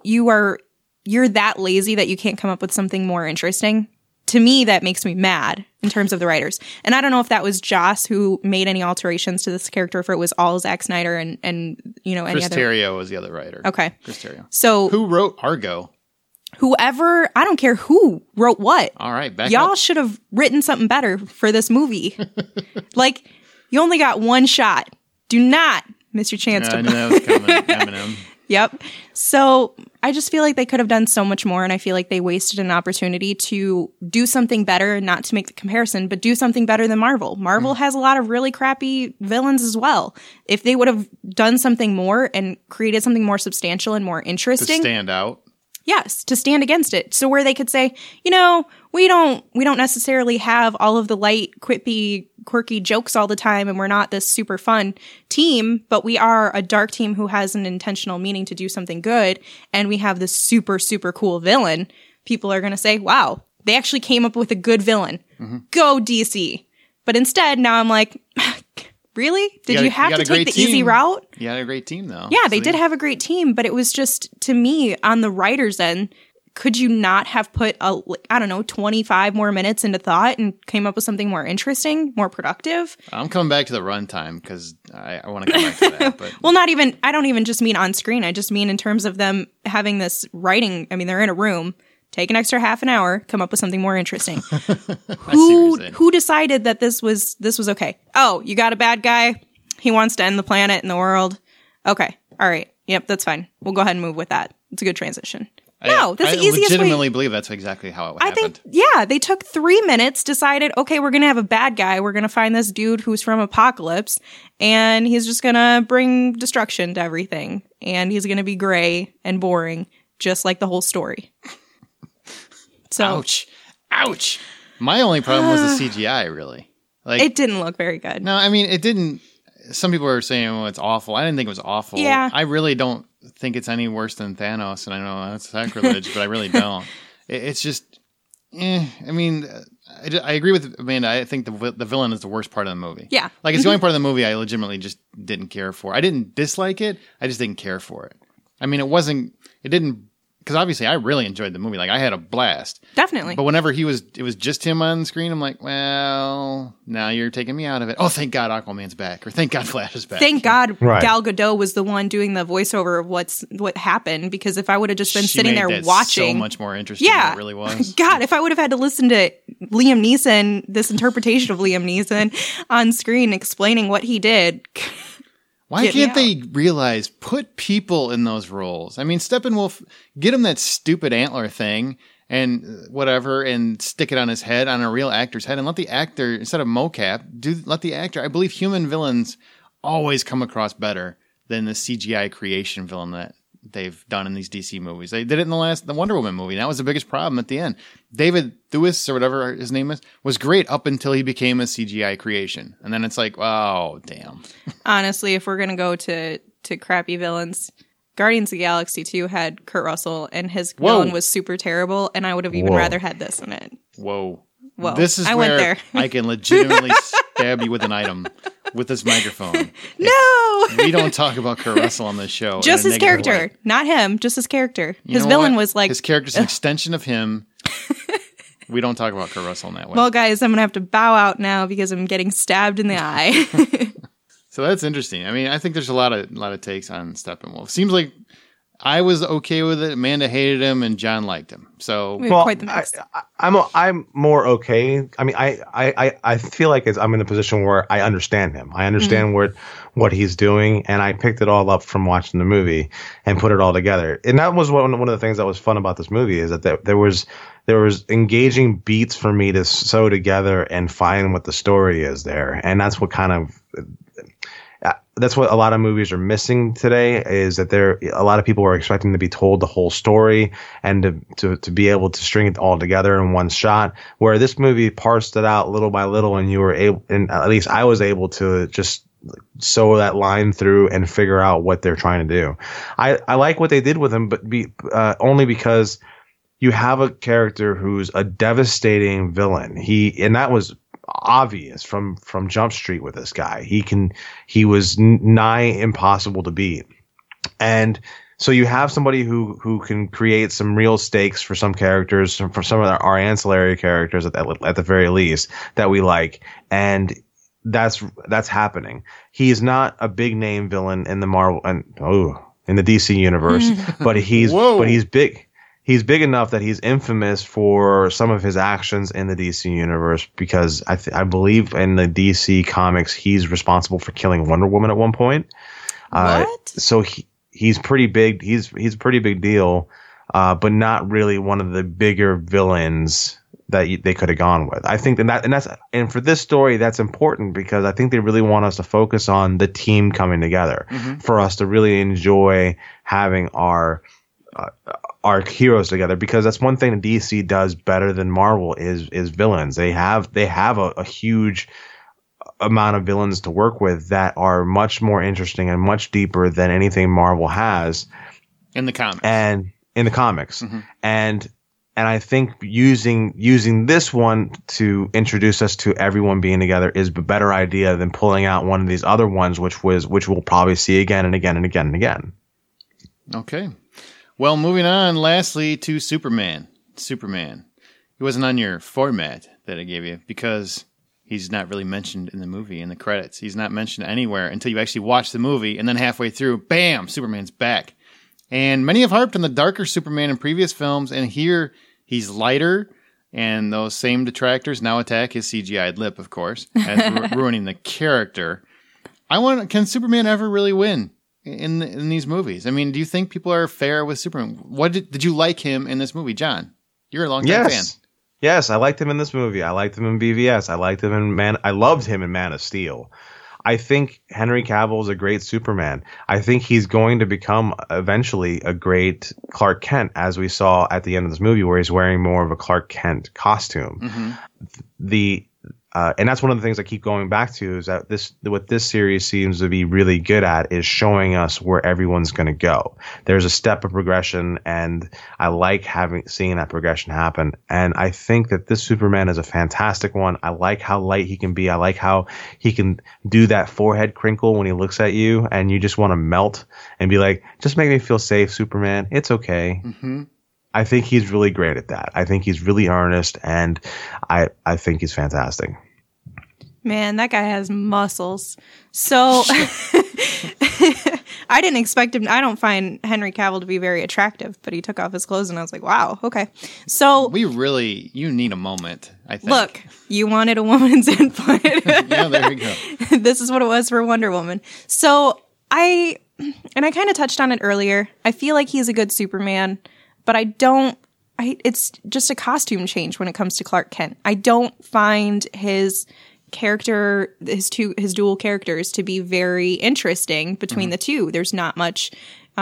that lazy that you can't come up with something more interesting. To me, that makes me mad in terms of the writers. And I don't know if that was Joss who made any alterations to this character, if it was all Zack Snyder and any other. Chris Terrio was the other writer. Okay. Chris Terrio. So who wrote Argo? Whoever, I don't care who wrote what. All right, y'all should have written something better for this movie. Like, you only got one shot. Do not miss your chance to. I knew that was coming. Eminem. Yep. So I just feel like they could have done so much more, and I feel like they wasted an opportunity to do something better, not to make the comparison, but do something better than Marvel. Marvel has a lot of really crappy villains as well. If they would have done something more and created something more substantial and more interesting. To stand out. Yes, to stand against it. So where they could say, we don't necessarily have all of the light, quippy, quirky jokes all the time, and we're not this super fun team, but we are a dark team who has an intentional meaning to do something good, and we have this super, super cool villain. People are going to say, wow, they actually came up with a good villain. Mm-hmm. Go DC. But instead, now I'm like, really? Did you have to take the easy route? You had a great team, though. Yeah, they did have a great team, but it was just, to me, on the writer's end, could you not have put 25 more minutes into thought and came up with something more interesting, more productive? I'm coming back to the runtime because I want to come back to that. But Well, I don't even just mean on screen. I just mean in terms of them having this writing. I mean, they're in a room, take an extra half an hour, come up with something more interesting. Who decided that this was okay? Oh, you got a bad guy. He wants to end the planet and the world. Okay. All right. Yep. That's fine. We'll go ahead and move with that. It's a good transition. No, that's the easiest way. I legitimately believe that's exactly how it happened. They took 3 minutes, decided, okay, we're going to have a bad guy. We're going to find this dude who's from Apocalypse, and he's just going to bring destruction to everything. And he's going to be gray and boring, just like the whole story. So, Ouch. My only problem was the CGI, really. Like, it didn't look very good. No, I mean, it didn't. Some people were saying, oh, it's awful. I didn't think it was awful. Yeah. I really don't think it's any worse than Thanos, and I know that's sacrilege, but I really don't. It's just, I mean, I agree with Amanda. I think the villain is the worst part of the movie. Yeah. Like, it's the only part of the movie I legitimately just didn't care for. I didn't dislike it. I just didn't care for it. I mean, because obviously I really enjoyed the movie. Like, I had a blast. Definitely. But whenever it was just him on screen, I'm like, well, now you're taking me out of it. Oh, thank God Aquaman's back. Or thank God Flash is back. Thank God Gal Gadot was the one doing the voiceover of what happened, because if I would have just been sitting there watching. So much more interesting than it really was. God, if I would have had to listen to Liam Neeson, this interpretation of Liam Neeson on screen explaining what he did. Why can't they realize, put people in those roles? I mean, Steppenwolf, get him that stupid antler thing and whatever, and stick it on his head, on a real actor's head, and let the actor, instead of mocap, let the actor. I believe human villains always come across better than the CGI creation villain that they've done in these DC movies. They did it in the Wonder Woman movie. And that was the biggest problem at the end. David Thewlis, or whatever his name is, was great up until he became a CGI creation. And then it's like, oh, damn. Honestly, if we're going to go to crappy villains, Guardians of the Galaxy 2 had Kurt Russell, and his villain was super terrible, and I would have even rather had this in it. Whoa. Whoa. This is where I can legitimately stab you with an item with this microphone. No! We don't talk about Kurt Russell on this show. Just his character. Way. Not him, just his character. His villain was like... His character's an extension of him. We don't talk about Kurt Russell in that way. Well, guys, I'm going to have to bow out now because I'm getting stabbed in the eye. So that's interesting. I mean, I think there's a lot of takes on Steppenwolf. Seems like I was okay with it. Amanda hated him, and John liked him. So, quite the mix. I'm more okay. I mean, I feel like I'm in a position where I understand him. I understand what he's doing, and I picked it all up from watching the movie and put it all together. And that was one of the things that was fun about this movie, is that there was engaging beats for me to sew together and find what the story is there, and that's what kind of. That's what a lot of movies are missing today, is that a lot of people are expecting to be told the whole story and to be able to string it all together in one shot, where this movie parsed it out little by little, and you were able, and at least I was able to just sew that line through and figure out what they're trying to do. I like what they did with him, but only because you have a character who's a devastating villain. And that was obvious from Jump Street with this guy. He was nigh impossible to beat. And so you have somebody who can create some real stakes for some characters, for some of our ancillary characters at the very least, that we like. And that's happening. He is not a big name villain in the Marvel in the DC universe, but he's big. He's big enough that he's infamous for some of his actions in the DC universe, because I believe in the DC comics he's responsible for killing Wonder Woman at one point. What? So he's pretty big. He's a pretty big deal, but not really one of the bigger villains that they could have gone with. I think and for this story that's important, because I think they really want us to focus on the team coming together, for us to really enjoy having our heroes together, because that's one thing that DC does better than Marvel is villains. They have a huge amount of villains to work with that are much more interesting and much deeper than anything Marvel has in the comics. And I think using this one to introduce us to everyone being together is a better idea than pulling out one of these other ones, which we'll probably see again and again and again and again. Okay. Well, moving on, lastly, to Superman. He wasn't on your format that I gave you because he's not really mentioned in the movie, in the credits. He's not mentioned anywhere until you actually watch the movie, and then halfway through, bam, Superman's back. And many have harped on the darker Superman in previous films, and here he's lighter, and those same detractors now attack his CGI'd lip, of course, as ruining the character. Can Superman ever really win in these movies? I mean, do you think people are fair with Superman? What did you like him in this movie, John? You're a longtime fan. Yes, I liked him in this movie. I liked him in BVS. I liked him in I loved him in Man of Steel. I think Henry Cavill is a great Superman. I think he's going to become eventually a great Clark Kent, as we saw at the end of this movie, where he's wearing more of a Clark Kent costume. Mm-hmm. And that's one of the things I keep going back to is that what this series seems to be really good at is showing us where everyone's going to go. There's a step of progression, and I like seeing that progression happen. And I think that this Superman is a fantastic one. I like how light he can be. I like how he can do that forehead crinkle when he looks at you, and you just want to melt and be like, just make me feel safe, Superman. It's okay. Mm-hmm. I think he's really great at that. I think he's really earnest, and I think he's fantastic. Man, that guy has muscles. So I didn't expect him. I don't find Henry Cavill to be very attractive, but he took off his clothes and I was like, wow, okay. So you need a moment, I think. Look, you wanted a woman's input. Yeah, there you go. This is what it was for Wonder Woman. So I kind of touched on it earlier. I feel like he's a good Superman, but it's just a costume change when it comes to Clark Kent. I don't find his character, his dual characters, to be very interesting between the two. There's not much,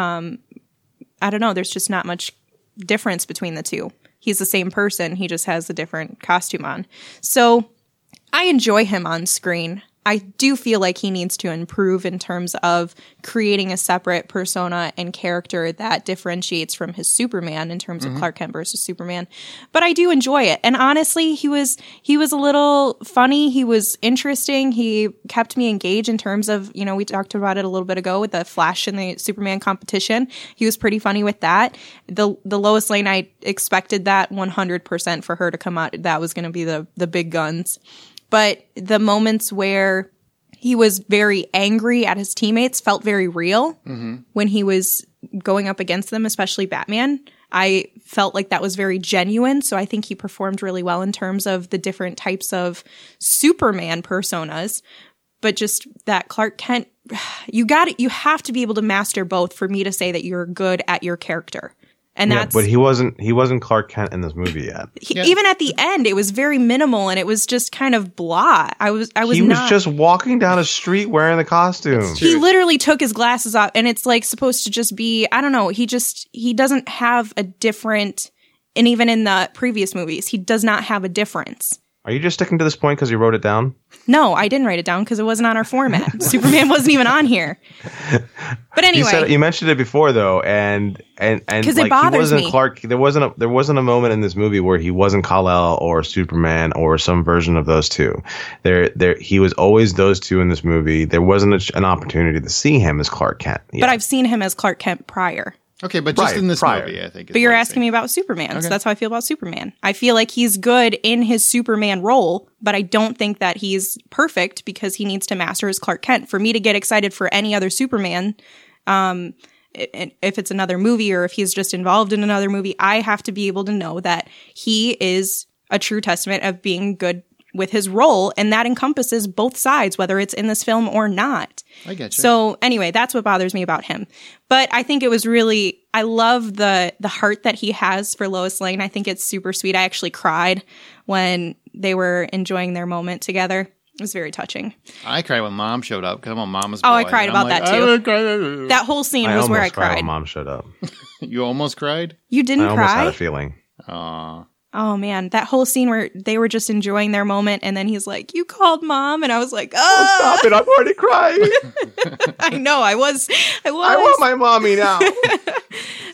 there's just not much difference between the two. He's the same person. He just has a different costume on. So I enjoy him on screen. I do feel like he needs to improve in terms of creating a separate persona and character that differentiates from his Superman in terms of Clark Kent versus Superman. But I do enjoy it. And honestly, he was a little funny. He was interesting. He kept me engaged in terms of, we talked about it a little bit ago with the Flash and the Superman competition. He was pretty funny with that. The Lois Lane, I expected that 100% for her to come out. That was going to be the big guns. But the moments where he was very angry at his teammates felt very real when he was going up against them, especially Batman. I felt like that was very genuine. So I think he performed really well in terms of the different types of Superman personas. But just that Clark Kent, you have to be able to master both for me to say that you're good at your character. And but he wasn't Clark Kent in this movie yet. Even at the end, it was very minimal, and it was just kind of blah. He was just walking down a street wearing the costume. He literally took his glasses off, and it's like supposed to just be, I don't know. He doesn't have a different, and even in the previous movies, he does not have a difference. Are you just sticking to this point because you wrote it down? No, I didn't write it down because it wasn't on our format. Superman wasn't even on here. But anyway, you mentioned it before though, and because it bothers me. Clark. There wasn't a moment in this movie where he wasn't Kal-El or Superman or some version of those two. He was always those two in this movie. There wasn't an opportunity to see him as Clark Kent. Yeah. But I've seen him as Clark Kent prior. Okay, but just in this movie, I think. But you're asking me about Superman, okay. So that's how I feel about Superman. I feel like he's good in his Superman role, but I don't think that he's perfect because he needs to master his Clark Kent. For me to get excited for any other Superman, if it's another movie or if he's just involved in another movie, I have to be able to know that he is a true testament of being good with his role, and that encompasses both sides, whether it's in this film or not. I get you. So anyway, that's what bothers me about him. But I think it was really, I love the heart that he has for Lois Lane. I think it's super sweet. I actually cried when they were enjoying their moment together. It was very touching. I cried when Mom showed up because I'm a mama's boy. Oh, I cried about that too. That whole scene was where I cried. When Mom showed up. You almost cried? You didn't cry? I almost had a feeling. Aww. Oh man, that whole scene where they were just enjoying their moment and then he's like, "You called Mom," and I was like, "Oh, stop it, I'm already crying." I know, I was. I want my mommy now.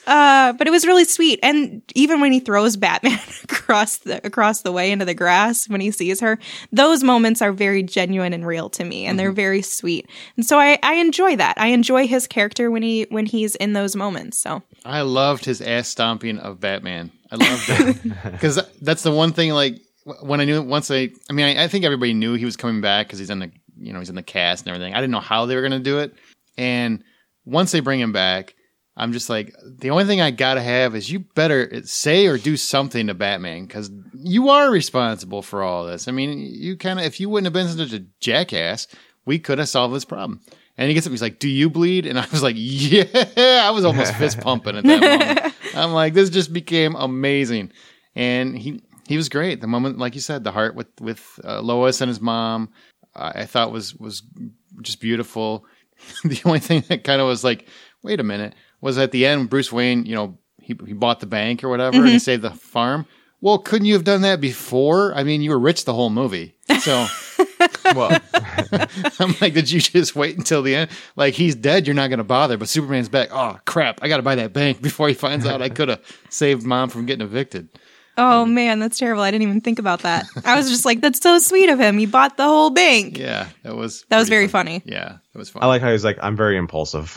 But it was really sweet. And even when he throws Batman across the way into the grass when he sees her, those moments are very genuine and real to me, and they're very sweet. And so I enjoy that. I enjoy his character when he's in those moments. So I loved his ass stomping of Batman. I loved it because that's the one thing. Like when I knew I think everybody knew he was coming back because he's in the cast and everything. I didn't know how they were going to do it, and once they bring him back, I'm just like, the only thing I gotta have is you better say or do something to Batman because you are responsible for all this. I mean, you kind of, if you wouldn't have been such a jackass, we could have solved this problem. And he gets up, he's like, "Do you bleed?" And I was like, "Yeah!" I was almost fist pumping at that moment. I'm like, this just became amazing, and he was great. The moment, like you said, the heart with Lois and his mom, I thought was just beautiful. The only thing that kind of was like, wait a minute, was at the end, Bruce Wayne, he bought the bank or whatever and he saved the farm. Well, couldn't you have done that before? I mean, you were rich the whole movie. So, well, I'm like, did you just wait until the end? Like, he's dead, you're not going to bother, but Superman's back. Oh, crap, I got to buy that bank before he finds out I could have saved Mom from getting evicted. Oh, man, that's terrible. I didn't even think about that. I was just like, that's so sweet of him. He bought the whole bank. Yeah, that was very funny. Yeah, it was fun. I like how he's like, I'm very impulsive.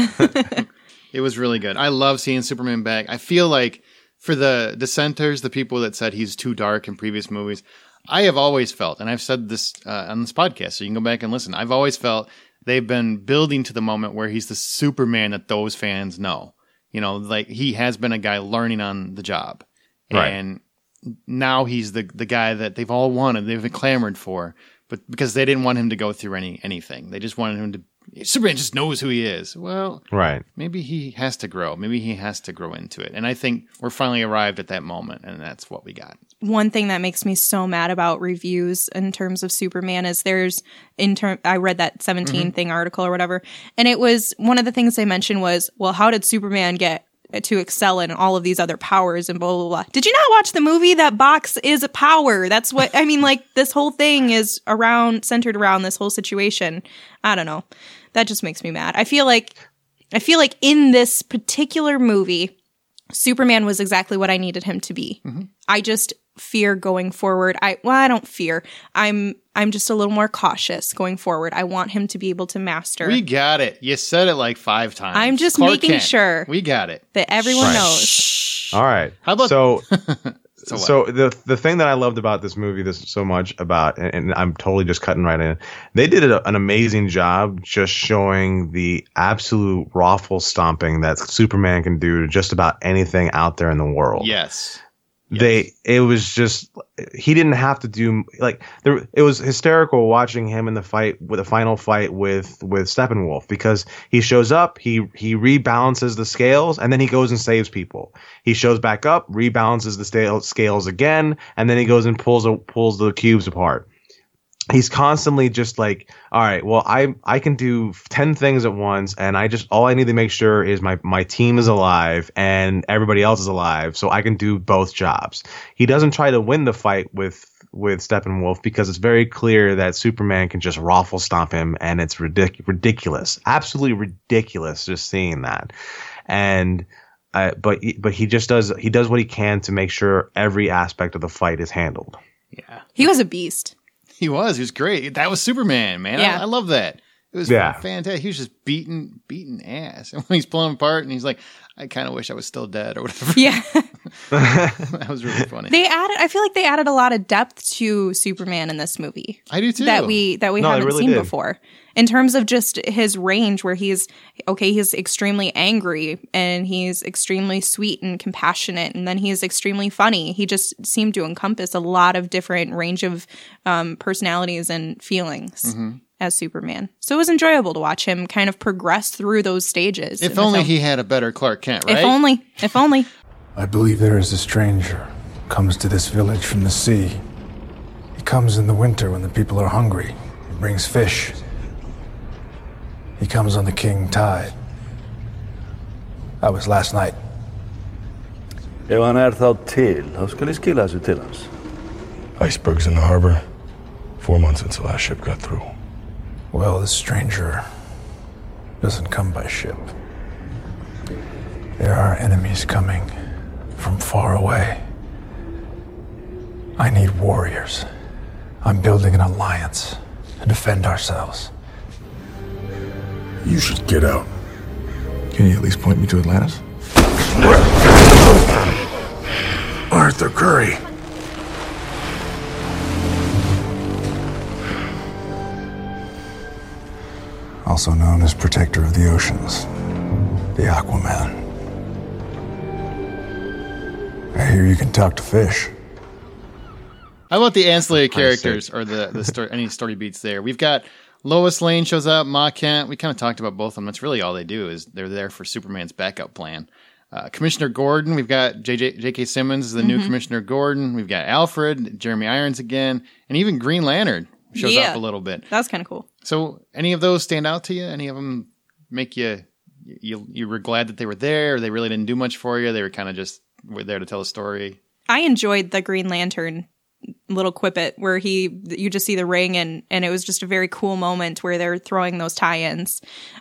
It was really good. I love seeing Superman back. I feel like for the dissenters, the people that said he's too dark in previous movies, I have always felt, and I've said this on this podcast, so you can go back and listen. I've always felt they've been building to the moment where he's the Superman that those fans know. Like he has been a guy learning on the job. Right. And now he's the guy that they've all wanted, they've clamored for, but because they didn't want him to go through anything. They just wanted him to, Superman just knows who he is. Well, right. Maybe he has to grow. Maybe he has to grow into it. And I think we're finally arrived at that moment, and that's what we got. One thing that makes me so mad about reviews in terms of Superman is I read that 17 thing article or whatever, and it was one of the things they mentioned was, well, how did Superman get to excel in all of these other powers and blah, blah, blah. Did you not watch the movie? That box is a power. That's what, I mean, like this whole thing is centered around this whole situation. I don't know. That just makes me mad. I feel like in this particular movie, Superman was exactly what I needed him to be. I just fear going forward. I don't fear. I'm just a little more cautious going forward. I want him to be able to master. We got it. You said it like 5 times. I'm just Clark making Kent. Sure. We got it. That everyone knows. Shh. All right. How about so So the thing that I loved about this movie so much about, and I'm totally just cutting right in, they did an amazing job just showing the absolute raffle stomping that Superman can do to just about anything out there in the world. Yes. It was just, he didn't have to do, like, it was hysterical watching him in the final fight with Steppenwolf, because he shows up, he rebalances the scales, and then he goes and saves people. He shows back up, rebalances the scales again, and then he goes and pulls the cubes apart. He's constantly just like, all right, well, I can do 10 things at once, and all I need to make sure is my team is alive and everybody else is alive, so I can do both jobs. He doesn't try to win the fight with Steppenwolf because it's very clear that Superman can just raffle stomp him, and it's ridiculous, absolutely ridiculous just seeing that. And but he does what he can to make sure every aspect of the fight is handled. Yeah, he was a beast. He was great. That was Superman, man. Yeah. I love that. It was fantastic. He was just beating ass. And when he's pulling him apart and he's like, I kind of wish I was still dead or whatever. Yeah. That was really funny. I feel like they added a lot of depth to Superman in this movie. I do too. That we haven't really seen did. before. In terms of just his range, where he's extremely angry and he's extremely sweet and compassionate, and then he's extremely funny. He just seemed to encompass a lot of different range of personalities and feelings as Superman. So it was enjoyable to watch him kind of progress through those stages. If only he had a better Clark Kent, right? If only. I believe there is a stranger who comes to this village from the sea. He comes in the winter when the people are hungry. He brings fish. He comes on the king tide. That was last night. Ef hann þá til, þá skal ég skila þessu til hans. Icebergs in the harbor. 4 months since the last ship got through. Well, this stranger doesn't come by ship. There are enemies coming from far away. I need warriors. I'm building an alliance to defend ourselves. You should get out. Can you at least point me to Atlantis? Arthur Curry. Also known as Protector of the Oceans, the Aquaman. I hear you can talk to fish. How about the ancillary characters or the story, any story beats there? We've got Lois Lane shows up, Ma Kent. We kind of talked about both of them. That's really all they do is they're there for Superman's backup plan. Commissioner Gordon, we've got J.K. Simmons is the new Commissioner Gordon. We've got Alfred, Jeremy Irons again, and even Green Lantern shows up a little bit. That was kind of cool. So any of those stand out to you? Any of them make you were glad that they were there? Or they really didn't do much for you? They were kind of just were there to tell a story? I enjoyed the Green Lantern little quippet where you just see the ring and it was just a very cool moment where they're throwing those tie-ins.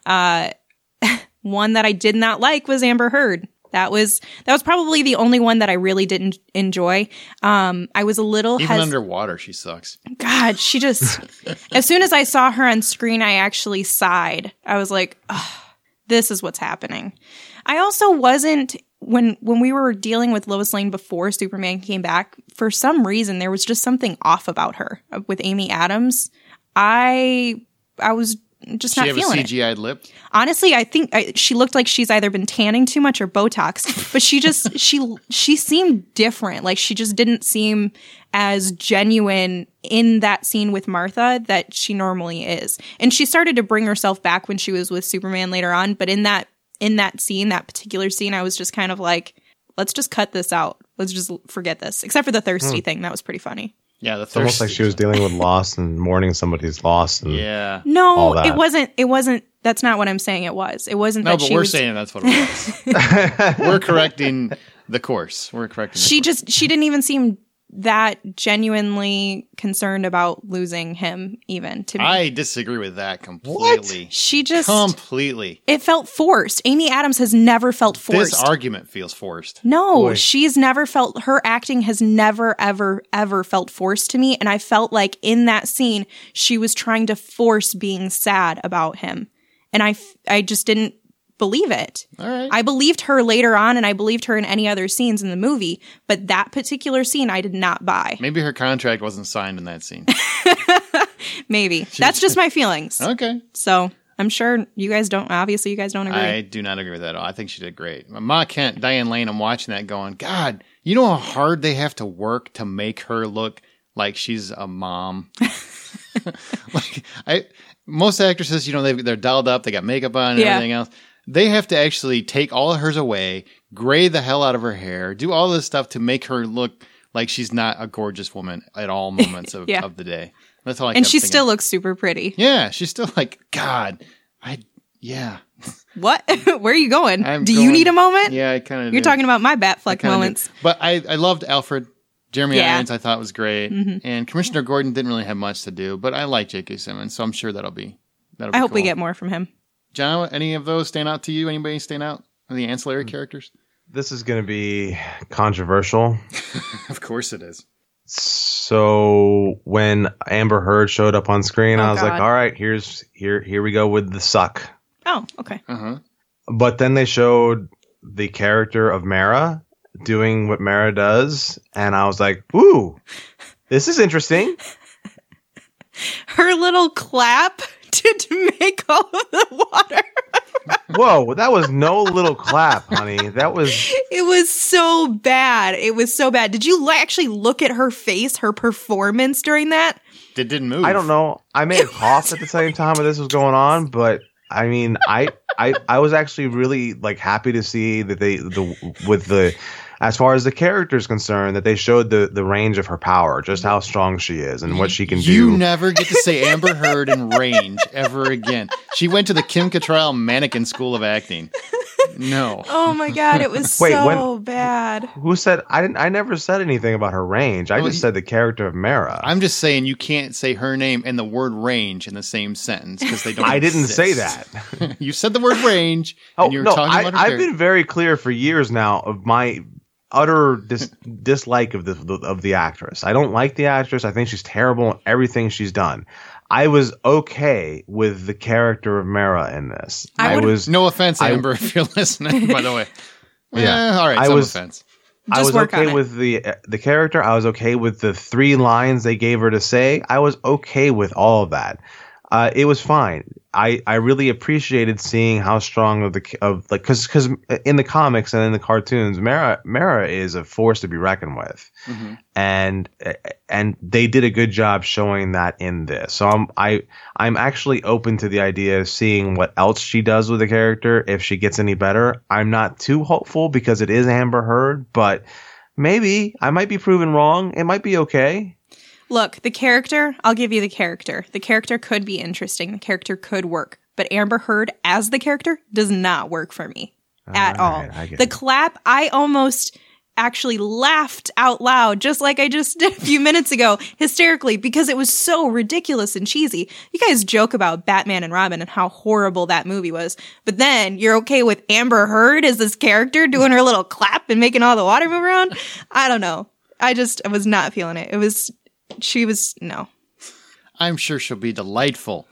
One that I did not like was Amber Heard. That was probably the only one that I really didn't enjoy. I was a little even underwater, she sucks. God, she just as soon as I saw her on screen, I actually sighed. I was like, oh, this is what's happening. I also wasn't when we were dealing with Lois Lane before Superman came back, for some reason there was just something off about her with Amy Adams. I was just not feeling it. She have a CGI'd lip? Honestly, I think she looked like she's either been tanning too much or Botox, but she just she seemed different. Like she just didn't seem as genuine in that scene with Martha that she normally is. And she started to bring herself back when she was with Superman later on, but in that scene, that particular scene, I was just kind of like, let's just cut this out. Let's just forget this. Except for the thirsty thing. That was pretty funny. Yeah, it's almost like she was dealing with loss and mourning somebody's loss. And no, it wasn't. That's not what I'm saying. It was. It wasn't. No, that but she we're was saying that's what it was. We're correcting the course. She didn't even seem that genuinely concerned about losing him. Even to me, I disagree with that completely. What? She just completely. It felt forced. Amy Adams has never felt forced. This argument feels forced. No, she's never felt. Her acting has never, ever, ever felt forced to me. And I felt like in that scene, she was trying to force being sad about him, and I just didn't believe it. All right. I believed her later on, and I believed her in any other scenes in the movie, but that particular scene I did not buy. Maybe her contract wasn't signed in that scene. Maybe. That's just my feelings. Okay. So I'm sure you guys don't agree. I do not agree with that at all. I think she did great. Ma Kent, Diane Lane, I'm watching that going, God, you know how hard they have to work to make her look like she's a mom? Most actresses, they're dolled up, they got makeup on and everything else. They have to actually take all of hers away, gray the hell out of her hair, do all this stuff to make her look like she's not a gorgeous woman at all moments of the day. That's all I kept And she thinking. still looks super pretty. Yeah, she's still like, God, What? Where are you going? You need a moment? Yeah, I kind of You're talking about my Batfleck moments. But I loved Alfred. Jeremy Irons I thought was great. Mm-hmm. And Commissioner Gordon didn't really have much to do, but I like J.K. Simmons, so I'm sure that'll be I hope cool. we get more from him. John, any of those stand out to you? Anybody stand out? The ancillary characters? This is going to be controversial. Of course it is. So when Amber Heard showed up on screen, I was like, all right, here we go with the suck. Oh, okay. Uh-huh. But then they showed the character of Mara doing what Mara does, and I was like, ooh, this is interesting. Her little clap to make all of the water. Whoa, that was no little clap, honey. It was so bad. It was so bad. Did you actually look at her face, her performance during that? It didn't move. I don't know. I may have coughed at the same time when this was going on, but I mean, I was actually really happy to see that as far as the character is concerned, that they showed the range of her power, just how strong she is and what she can do. You never get to say Amber Heard in range ever again. She went to the Kim Cattrall Mannequin School of Acting. No. Oh my god, it was Wait, so bad. Who said I never said anything about her range. I just said the character of Mara. I'm just saying you can't say her name and the word range in the same sentence because they don't I didn't exist. say that. You said the word range and you're talking about her I've character. been very clear for years now of my utter dislike of the actress. I don't like the actress. I think she's terrible in everything she's done. I was okay with the character of Mara in this. I was no offense, Amber, if you're listening. By the way, yeah, all right. I Some was offense. I was okay with the character. I was okay with the 3 lines they gave her to say. I was okay with all of that. It was fine. I really appreciated seeing how strong because in the comics and in the cartoons, Mara is a force to be reckoned with, and they did a good job showing that in this. So I'm actually open to the idea of seeing what else she does with the character if she gets any better. I'm not too hopeful because it is Amber Heard, but maybe I might be proven wrong. It might be okay. Look, the character, I'll give you the character. The character could be interesting. The character could work. But Amber Heard as the character does not work for me at all. The clap, I almost actually laughed out loud, just like I just did a few minutes ago, hysterically, because it was so ridiculous and cheesy. You guys joke about Batman and Robin and how horrible that movie was. But then you're okay with Amber Heard as this character doing her little clap and making all the water move around? I don't know. I was not feeling it. No. I'm sure she'll be delightful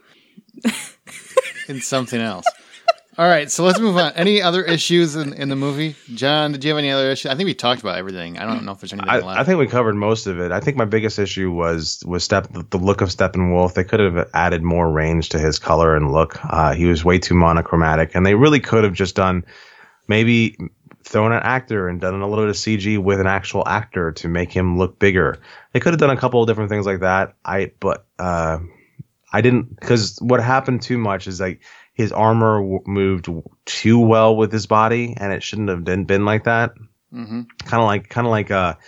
in something else. All right, so let's move on. Any other issues in the movie? John, did you have any other issues? I think we talked about everything. I don't know if there's anything left. I think we covered most of it. I think my biggest issue was the look of Steppenwolf. They could have added more range to his color and look. He was way too monochromatic, and they really could have just done maybe thrown an actor and done a little bit of CG with an actual actor to make him look bigger. They could have done a couple of different things like that. I didn't, because what happened too much is like his armor moved too well with his body, and it shouldn't have been like that. Mm-hmm. Kind of like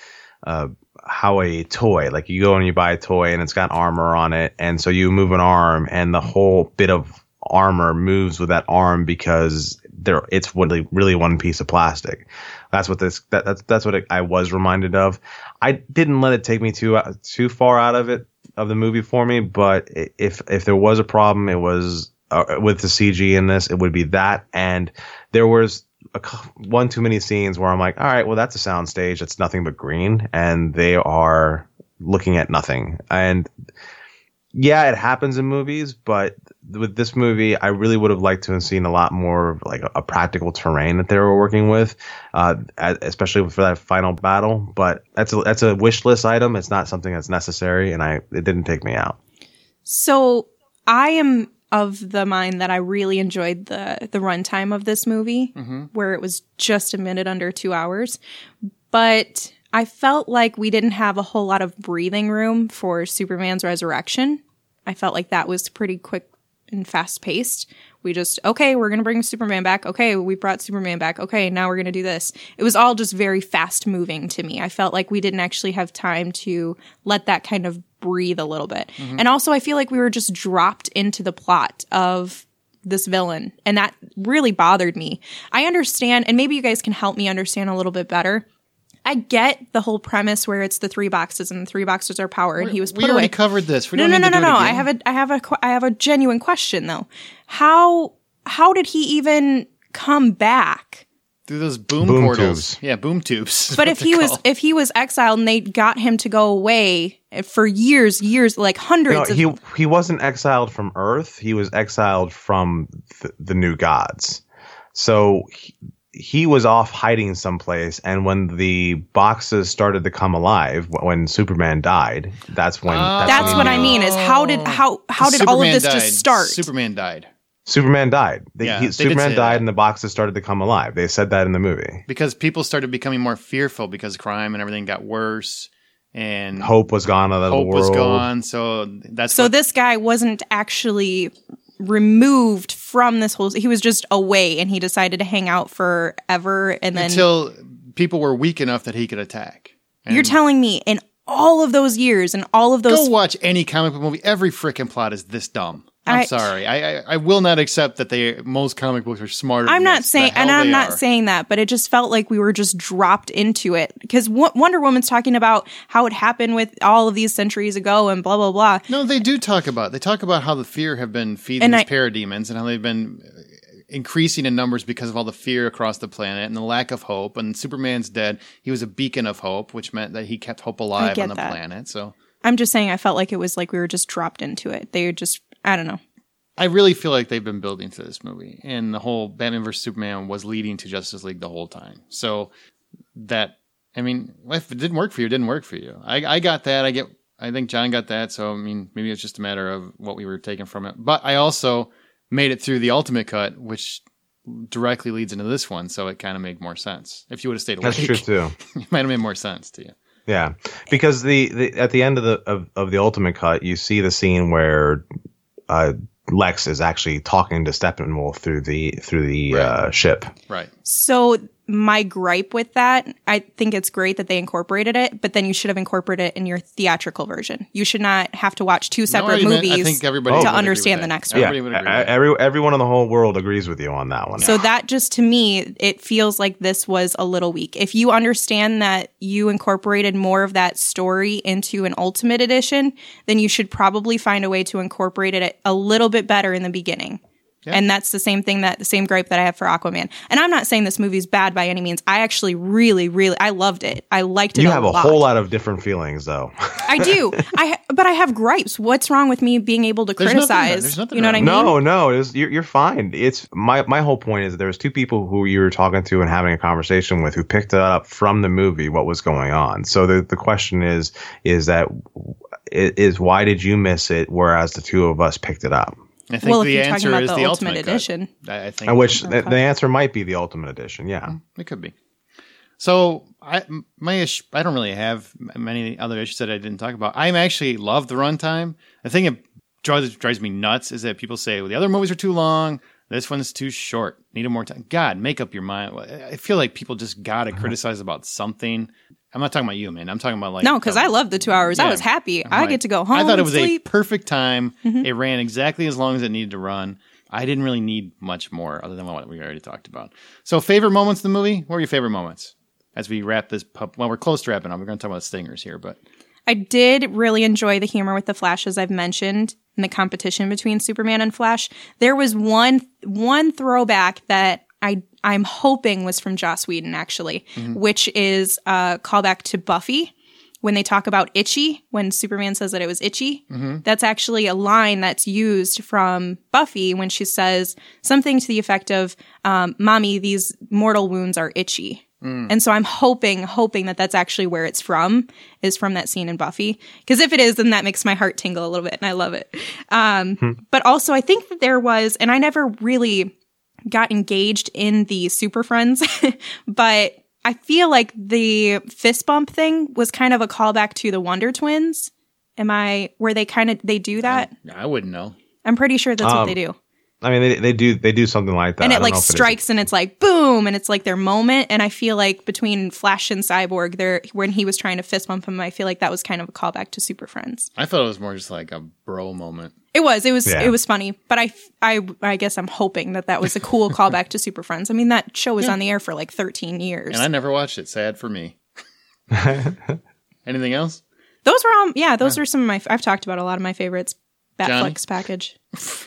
how a toy, like you go and you buy a toy and it's got armor on it, and so you move an arm and the whole bit of armor moves with that arm because it's really one piece of plastic. That's what that's what I was reminded of. I didn't let it take me too far out of the movie for me, but if there was a problem, it was with the CG in this. It would be that, and there was one too many scenes where I'm like, all right, well, that's a soundstage. It's nothing but green, and they are looking at nothing. And yeah, it happens in movies, but with this movie, I really would have liked to have seen a lot more of like a practical terrain that they were working with, especially for that final battle. But that's a wish list item. It's not something that's necessary, and it didn't take me out. So I am of the mind that I really enjoyed the runtime of this movie, where it was just a minute under 2 hours. But I felt like we didn't have a whole lot of breathing room for Superman's resurrection. I felt like that was pretty quick and fast paced. We just, okay, we're going to bring Superman back. Okay, we brought Superman back. Okay, now we're going to do this. It was all just very fast moving to me. I felt like we didn't actually have time to let that kind of breathe a little bit. And also I feel like we were just dropped into the plot of this villain, and that really bothered me. I understand, and maybe you guys can help me understand a little bit better. I get the whole premise where it's the 3 boxes and the 3 boxes are power, and he was put away. We already covered this. We don't No. need to do it again. I have a genuine question though. How did he even come back? Through those boom portals. Tubes. Yeah, boom tubes. But if he was exiled and they got him to go away for years, like hundreds of he wasn't exiled from Earth. He was exiled from the New Gods. So he was off hiding someplace, and when the boxes started to come alive, when Superman died, that's when. That's what I mean. Is how did all of this just start? Superman died. Superman died. Superman Superman died, that. and the boxes started to come alive. They said that in the movie. Because people started becoming more fearful because crime and everything got worse, and hope was gone out of the world. Hope was gone. So this guy wasn't actually removed from this whole. He was just away, and he decided to hang out forever, and then until people were weak enough that he could attack. And you're telling me in all of those years and all of those. Go watch any comic book movie. Every freaking plot is this dumb. I'm sorry. I will not accept that most comic books are smarter. I'm than not this. saying, The hell and I'm they not are. saying that, but it just felt like we were just dropped into it because Wonder Woman's talking about how it happened with all of these centuries ago and blah blah blah. No, they do talk about. They talk about how the fear have been feeding these parademons and how they've been increasing in numbers because of all the fear across the planet and the lack of hope. And Superman's dead. He was a beacon of hope, which meant that he kept hope alive on the planet. So I'm just saying, I felt like it was like we were just dropped into it. They just, I don't know. I really feel like they've been building to this movie, and the whole Batman vs Superman was leading to Justice League the whole time. So that, I mean, if it didn't work for you, it didn't work for you. I got that. I think John got that. So I mean, maybe it's just a matter of what we were taking from it. But I also made it through the Ultimate Cut, which directly leads into this one. So it kind of made more sense. If you would have stayed awake, that's true too. It might have made more sense to you. Yeah, because the at the end of the Ultimate Cut, you see the scene where Lex is actually talking to Steppenwolf through the ship. Right. So my gripe with that, I think it's great that they incorporated it, but then you should have incorporated it in your theatrical version. You should not have to watch two separate movies to understand the next one. Everyone in the whole world agrees with you on that one. So that just, to me, it feels like this was a little weak. If you understand that you incorporated more of that story into an Ultimate Edition, then you should probably find a way to incorporate it a little bit better in the beginning. Yeah. And that's the same gripe that I have for Aquaman. And I'm not saying this movie's bad by any means. I actually really, I loved it. I liked it a lot. You have a whole lot of different feelings, though. I do. But I have gripes. What's wrong with me being able to criticize? There's nothing you know what I mean? No, you're fine. It's my whole point is that there was two people who you were talking to and having a conversation with who picked it up from the movie what was going on. So the question is why did you miss it, whereas the two of us picked it up? I think the answer is the Ultimate Edition. I think, the answer might be the Ultimate Edition. Yeah, it could be. So I don't really have many other issues that I didn't talk about. I actually love the runtime. The thing that drives me nuts is that people say, well, the other movies are too long. This one's too short. Need more time. God, make up your mind. I feel like people just gotta criticize about something. I'm not talking about you, man. I'm talking about no, because I loved the 2 hours. Yeah, I was happy. I get to go home. I thought it was sleep. a perfect time. Mm-hmm. It ran exactly as long as it needed to run. I didn't really need much more other than what we already talked about. So, favorite moments in the movie? What were your favorite moments? As we wrap this up, well, we're close to wrapping up. We're going to talk about stingers here, but I did really enjoy the humor with the Flash, as I've mentioned, and the competition between Superman and Flash. There was one throwback that I'm hoping was from Joss Whedon, actually, which is a callback to Buffy. When they talk about itchy, when Superman says that it was itchy, that's actually a line that's used from Buffy when she says something to the effect of, Mommy, these mortal wounds are itchy. And so I'm hoping that that's actually where it's from, is from that scene in Buffy. Because if it is, then that makes my heart tingle a little bit, and I love it. But also, I think that there was, and I never really got engaged in the Super Friends, but I feel like the fist bump thing was kind of a callback to the Wonder Twins. Where they do that? I wouldn't know. I'm pretty sure that's what they do. I mean, they do something like that. And it like strikes and it's like boom, and it's like their moment. And I feel like between Flash and Cyborg, when he was trying to fist bump him, I feel like that was kind of a callback to Super Friends. I thought it was more just like a bro moment. It was funny, but I guess I'm hoping that was a cool callback to Super Friends. I mean, that show was on the air for like 13 years. And I never watched it. Sad for me. Anything else? Those were all, those were some of my, I've talked about a lot of my favorites. Batflex package.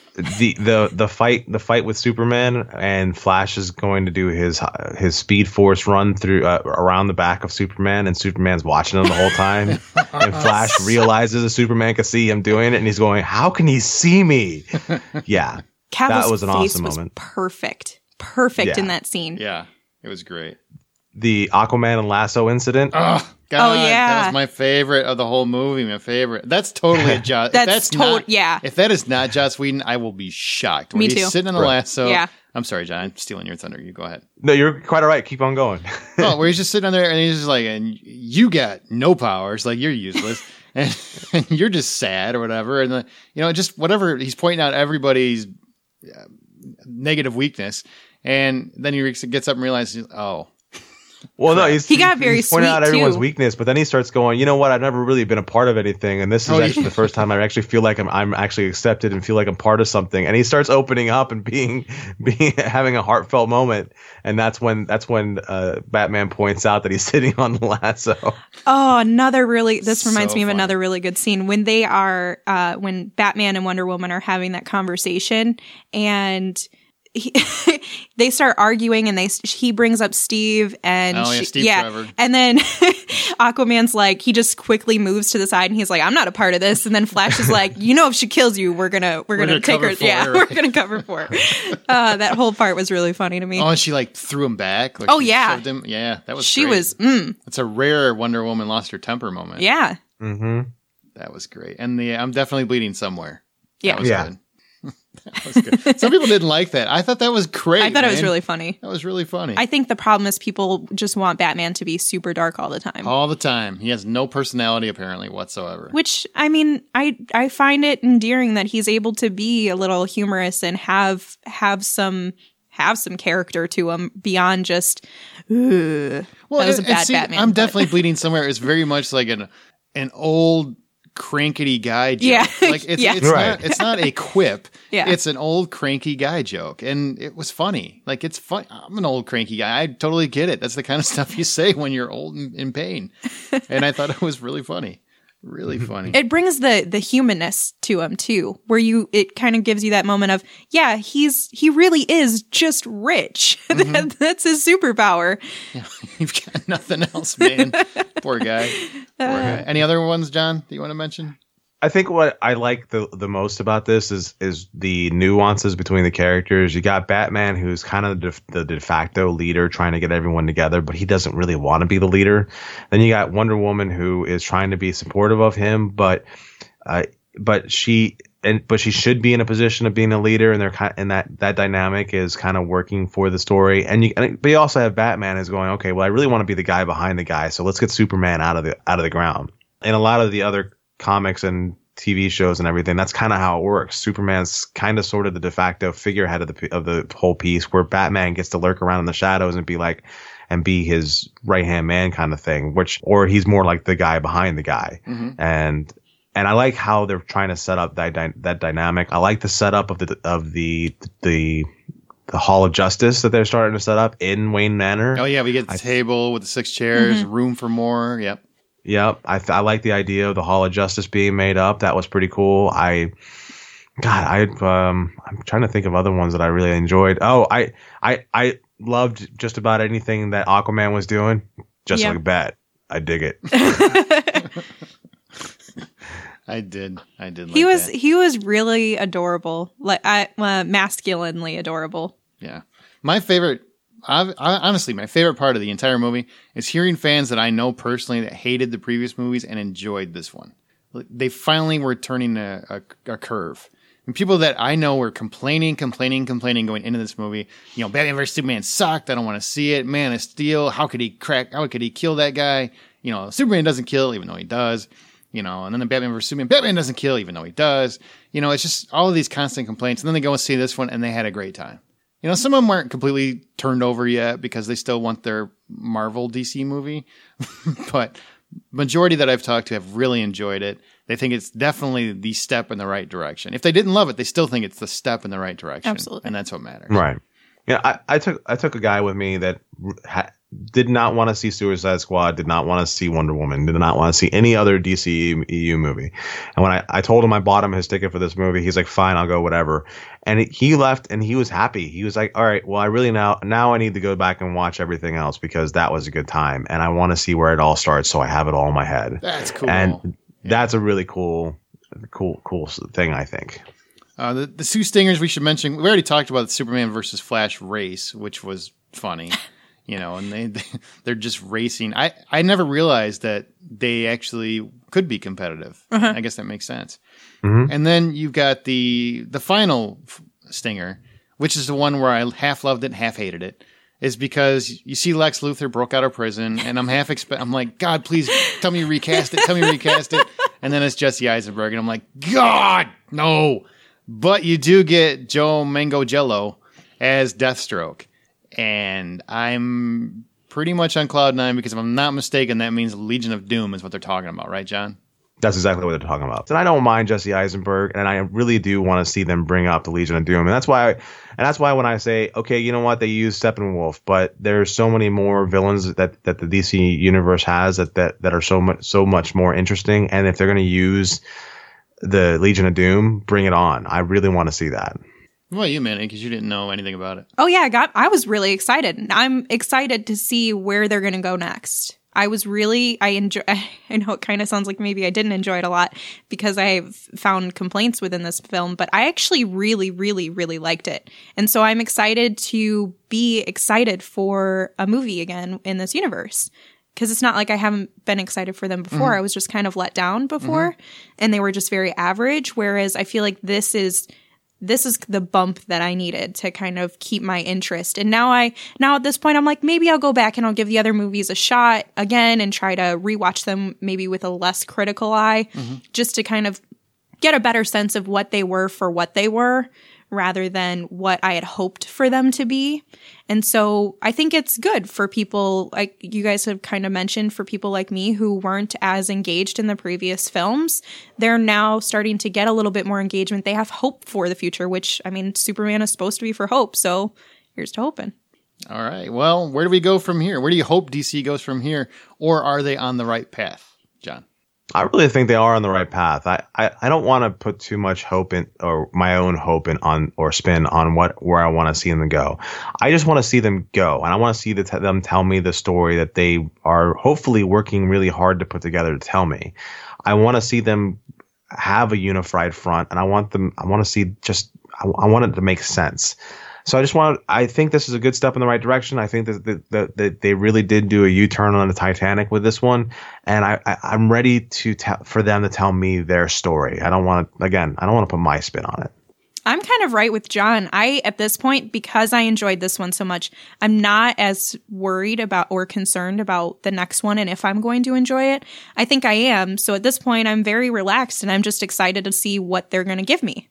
The fight with Superman, and Flash is going to do his Speed Force run through around the back of Superman, and Superman's watching him the whole time. And Flash realizes that Superman can see him doing it, and he's going, "How can he see me?" Yeah, that was an awesome moment. Perfect in that scene. Yeah, it was great. The Aquaman and Lasso incident. Oh, God, that was my favorite of the whole movie. My favorite. That's totally a Joss. If that is not Joss Whedon, I will be shocked. Me too. He's sitting on a lasso. Yeah. I'm sorry, John. I'm stealing your thunder. You go ahead. No, you're quite all right. Keep on going. Where he's just sitting on there and he's just like, and you got no powers. Like, you're useless. and you're just sad or whatever. And, just whatever. He's pointing out everybody's negative weakness. And then he gets up and realizes, oh. Well, no, He got very he's pointing out sweet, everyone's too. weakness, but then he starts going, you know what? I've never really been a part of anything, and this is actually the first time I actually feel like I'm actually accepted and feel like I'm part of something. And he starts opening up and being having a heartfelt moment, and that's when Batman points out that he's sitting on the lasso. Oh, this reminds me of another really good scene when they are when Batman and Wonder Woman are having that conversation, and they start arguing, and he brings up Steve, and Steve Trevor. and then Aquaman's like, he just quickly moves to the side, and he's like, I'm not a part of this, and then Flash is like, if she kills you, we're gonna take her, we're gonna cover for her. That whole part was really funny to me. Oh, and she like threw him back. Like, shoved him. Yeah, that was. She great. was. It's a rare Wonder Woman lost her temper moment. Yeah. Mm-hmm. That was great, and I'm definitely bleeding somewhere. Yeah, that was good. That was good. Some people didn't like that. I thought that was great. I thought it was really funny. That was really funny. I think the problem is people just want Batman to be super dark all the time. All the time. He has no personality apparently whatsoever. Which, I mean, I find it endearing that he's able to be a little humorous and have some character to him beyond just that was a bad Batman. I'm definitely bleeding somewhere. It's very much like an old crankety guy joke. Yeah. Like it's not a quip. Yeah. It's an old cranky guy joke. And it was funny. Like it's fun. I'm an old cranky guy. I totally get it. That's the kind of stuff you say when you're old and in pain. And I thought it was really funny. Really funny. It brings the humanness to him too, where it kind of gives you that moment of, yeah, he really is just rich. Mm-hmm. That's his superpower. Yeah, you've got nothing else, man. Poor guy. Poor guy. Any other ones, John, that you want to mention? I think what I like the most about this is the nuances between the characters. You got Batman, who's kind of the de facto leader, trying to get everyone together, but he doesn't really want to be the leader. Then you got Wonder Woman, who is trying to be supportive of him, but she should be in a position of being a leader, and that dynamic is kind of working for the story. But you also have Batman is going, okay, well, I really want to be the guy behind the guy, so let's get Superman out of the ground. And a lot of the other comics and TV shows and everything, that's kind of how it works. Superman's kind of sort of the de facto figurehead of the whole piece, where Batman gets to lurk around in the shadows and be his right hand man kind of thing, or he's more like the guy behind the guy. Mm-hmm. And I like how they're trying to set up that dynamic. I like the setup of the Hall of Justice that they're starting to set up in Wayne Manor. Oh yeah, we get the table with the 6 chairs, mm-hmm. room for more. Yep. Yep, I like the idea of the Hall of Justice being made up. That was pretty cool. I'm trying to think of other ones that I really enjoyed. Oh, I loved just about anything that Aquaman was doing. Just like Bat, I dig it. I did. He was really adorable, like masculinely adorable. Yeah, my favorite. Honestly, my favorite part of the entire movie is hearing fans that I know personally that hated the previous movies and enjoyed this one. They finally were turning a curve. And people that I know were complaining going into this movie. Batman vs. Superman sucked. I don't want to see it. Man of Steel. How could he kill that guy? Superman doesn't kill, even though he does. And then the Batman vs. Superman. Batman doesn't kill, even though he does. It's just all of these constant complaints. And then they go and see this one and they had a great time. Some of them weren't completely turned over yet because they still want their Marvel DC movie. But majority that I've talked to have really enjoyed it. They think it's definitely the step in the right direction. If they didn't love it, they still think it's the step in the right direction. Absolutely. And that's what matters. Right. Yeah, I took a guy with me that did not want to see Suicide Squad, did not want to see Wonder Woman, did not want to see any other DC EU movie. And when I told him I bought him his ticket for this movie, he's like, fine, I'll go, whatever. And he left and he was happy. He was like, all right, well, I really now I need to go back and watch everything else because that was a good time. And I want to see where it all starts so I have it all in my head. That's cool. And that's a really cool thing, I think. The Sue Stingers we should mention. We already talked about the Superman versus Flash race, which was funny, and they're just racing. I never realized that they actually could be competitive. Uh-huh. I guess that makes sense. Mm-hmm. And then you've got the final Stinger, which is the one where I half loved it, half hated it. Is because you see Lex Luthor broke out of prison, and I'm like, God, please tell me you recast it. And then it's Jesse Eisenberg, and I'm like, God, no. But you do get Joe Manganiello as Deathstroke, and I'm pretty much on cloud nine because if I'm not mistaken, that means Legion of Doom is what they're talking about, right, John? That's exactly what they're talking about. And I don't mind Jesse Eisenberg, and I really do want to see them bring up the Legion of Doom. And that's why when I say, okay, you know what, they use Steppenwolf, but there's so many more villains that the DC universe has that are so much more interesting. And if they're going to use the Legion of Doom, bring it on. I really want to see that. Well, you, Manny, because you didn't know anything about it. Oh yeah, I was really excited. I'm excited to see where they're going to go next. I know it kind of sounds like maybe I didn't enjoy it a lot because I've found complaints within this film, but I actually really, really, really liked it. And so I'm excited to be excited for a movie again in this universe. Because it's not like I haven't been excited for them before. I was just kind of let down before, and they were just very average. Whereas I feel like this is the bump that I needed to kind of keep my interest. And now at this point, I'm like, maybe I'll go back and I'll give the other movies a shot again and try to rewatch them maybe with a less critical eye, just to kind of get a better sense of what they were for what they were, rather than what I had hoped for them to be. And so I think it's good for people, like you guys have kind of mentioned, for people like me who weren't as engaged in the previous films. They're now starting to get a little bit more engagement. They have hope for the future, which, I mean, Superman is supposed to be for hope. So here's to hoping. All right. Well, where do we go from here? Where do you hope DC goes from here? Or are they on the right path, John? I really think they are on the right path. I don't want to put too much hope in, or my own hope in, on or spin on where I want to see them go. I just want to see them go, and I want to see them tell me the story that they are hopefully working really hard to put together to tell me. I want to see them have a unified front, and I want it to make sense. So I think this is a good step in the right direction. I think that they really did do a U-turn on the Titanic with this one. And I'm ready for them to tell me their story. I don't want to put my spin on it. I'm kind of right with John. At this point, because I enjoyed this one so much, I'm not as worried about or concerned about the next one and if I'm going to enjoy it. I think I am. So at this point, I'm very relaxed and I'm just excited to see what they're going to give me.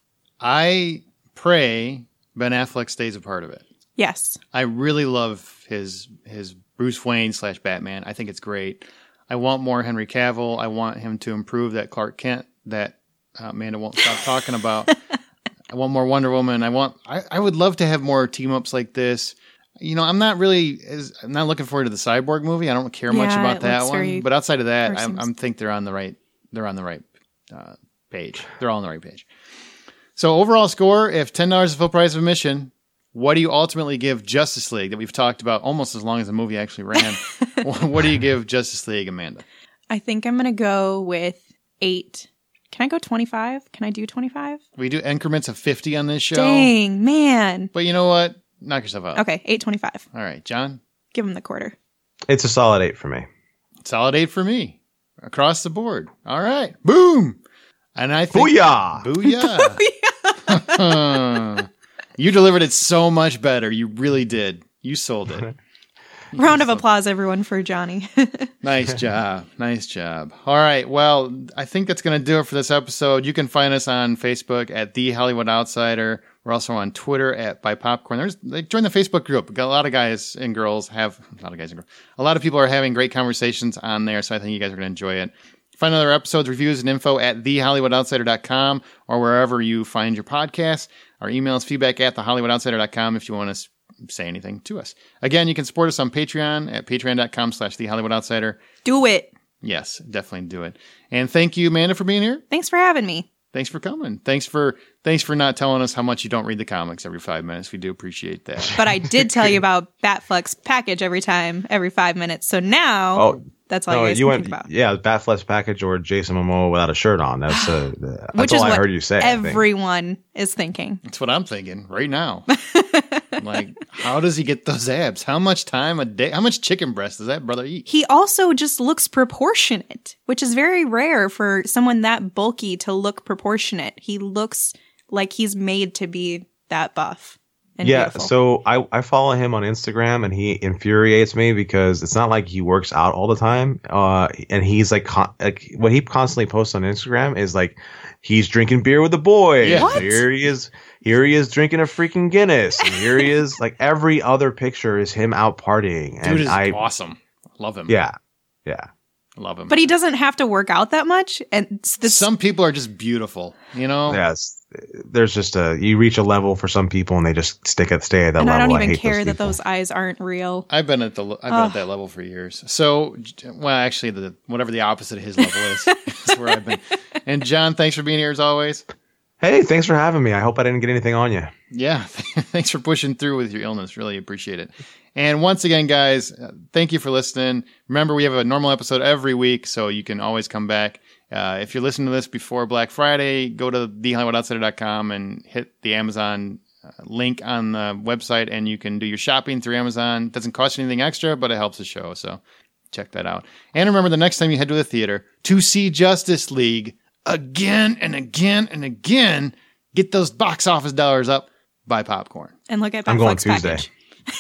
I pray Ben Affleck stays a part of it. Yes. I really love his Bruce Wayne / Batman. I think it's great. I want more Henry Cavill. I want him to improve that Clark Kent that Amanda won't stop talking about. I want more Wonder Woman. I would love to have more team ups like this. You know, I'm not looking forward to the Cyborg movie. I don't care much about that one. But outside of that, I think they're on the right page. They're all on the right page. So overall score, if $10 is full price of admission, what do you ultimately give Justice League that we've talked about almost as long as the movie actually ran? What do you give Justice League, Amanda? I think I'm going to go with 8. Can I go 25? Can I do 25? We do increments of 50 on this show. Dang, man. But you know what? Knock yourself out. Okay, 8.25. All right, John? Give him the quarter. It's a solid 8 for me. Solid 8 for me. Across the board. All right. Boom! And I think... Booyah! Booyah! You delivered it so much better. You really did. You sold it. Round of applause, everyone, for Johnny. Nice job. Nice job. All right. Well, I think that's going to do it for this episode. You can find us on Facebook at The Hollywood Outsider. We're also on Twitter at Buy Popcorn. Join the Facebook group. A lot of guys and girls a lot of people are having great conversations on there, so I think you guys are going to enjoy it. Find other episodes, reviews, and info at thehollywoodoutsiders.com or wherever you find your podcasts. Our email is feedback@thehollywoodoutsiders.com if you want to say anything to us. Again, you can support us on Patreon at patreon.com/thehollywoodoutsiders. Do it. Yes, definitely do it. And thank you, Amanda, for being here. Thanks for having me. Thanks for coming. Thanks for not telling us how much you don't read the comics every 5 minutes. We do appreciate that. But I did tell you about Batfleck's package every 5 minutes. So now that's all you guys can think about. Yeah, Batfleck's package or Jason Momoa without a shirt on. That's all I heard you say. Everyone is thinking. That's what I'm thinking right now. Like, how does he get those abs? How much time a day? How much chicken breast does that brother eat? He also just looks proportionate, which is very rare for someone that bulky to look proportionate. He looks like he's made to be that buff. and yeah, beautiful. so I follow him on Instagram, and he infuriates me because it's not like he works out all the time. And he's like what he constantly posts on Instagram is like he's drinking beer with the boys. Yeah. What? Here he is drinking a freaking Guinness, and here he is. Like every other picture is him out partying. Dude and is I awesome. Love him. yeah. Love him. But he doesn't have to work out that much. And Some people are just beautiful, you know? Yes. There's just you reach a level for some people and they just stay at that and level. I don't even hate care that people. those eyes aren't real. I've been at that level for years. So, well, actually, whatever the opposite of his level is where I've been. And John, thanks for being here as always. Hey, thanks for having me. I hope I didn't get anything on you. Yeah, thanks for pushing through with your illness. Really appreciate it. And once again, guys, thank you for listening. Remember, we have a normal episode every week, so you can always come back. If you're listening to this before Black Friday, go to thehollywoodoutsider.com and hit the Amazon link on the website, and you can do your shopping through Amazon. It doesn't cost you anything extra, but it helps the show, so check that out. And remember, the next time you head to the theater to see Justice League again and again and again, get those box office dollars up, buy popcorn. And look at I'm going Netflix Tuesday. package.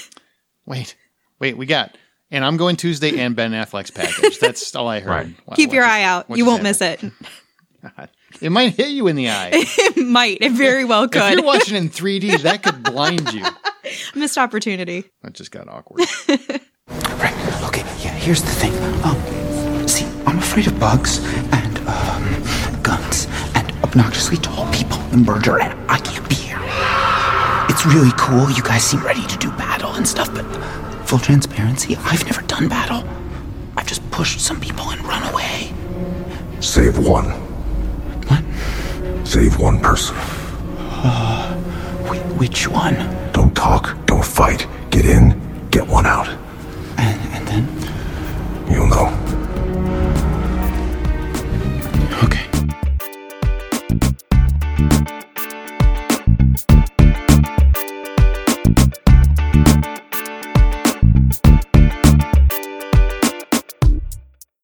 Wait, we got, and I'm going Tuesday and Ben Affleck's package. That's all I heard. Right. Keep your eye out. You won't miss it. It might hit you in the eye. It might. It very well If could. you're watching in 3D, that could blind you. Missed opportunity. That just got awkward. Right. Okay. Yeah. Here's the thing. See, I'm afraid of bugs and guns and obnoxiously tall people and murder, and I can't be here. It's really cool. You guys seem ready to do battle and stuff, but full transparency, I've never done battle. I've just pushed some people and run away. Save one. What? Save one person. Which one? Don't talk. Don't fight. Get in. Get one out.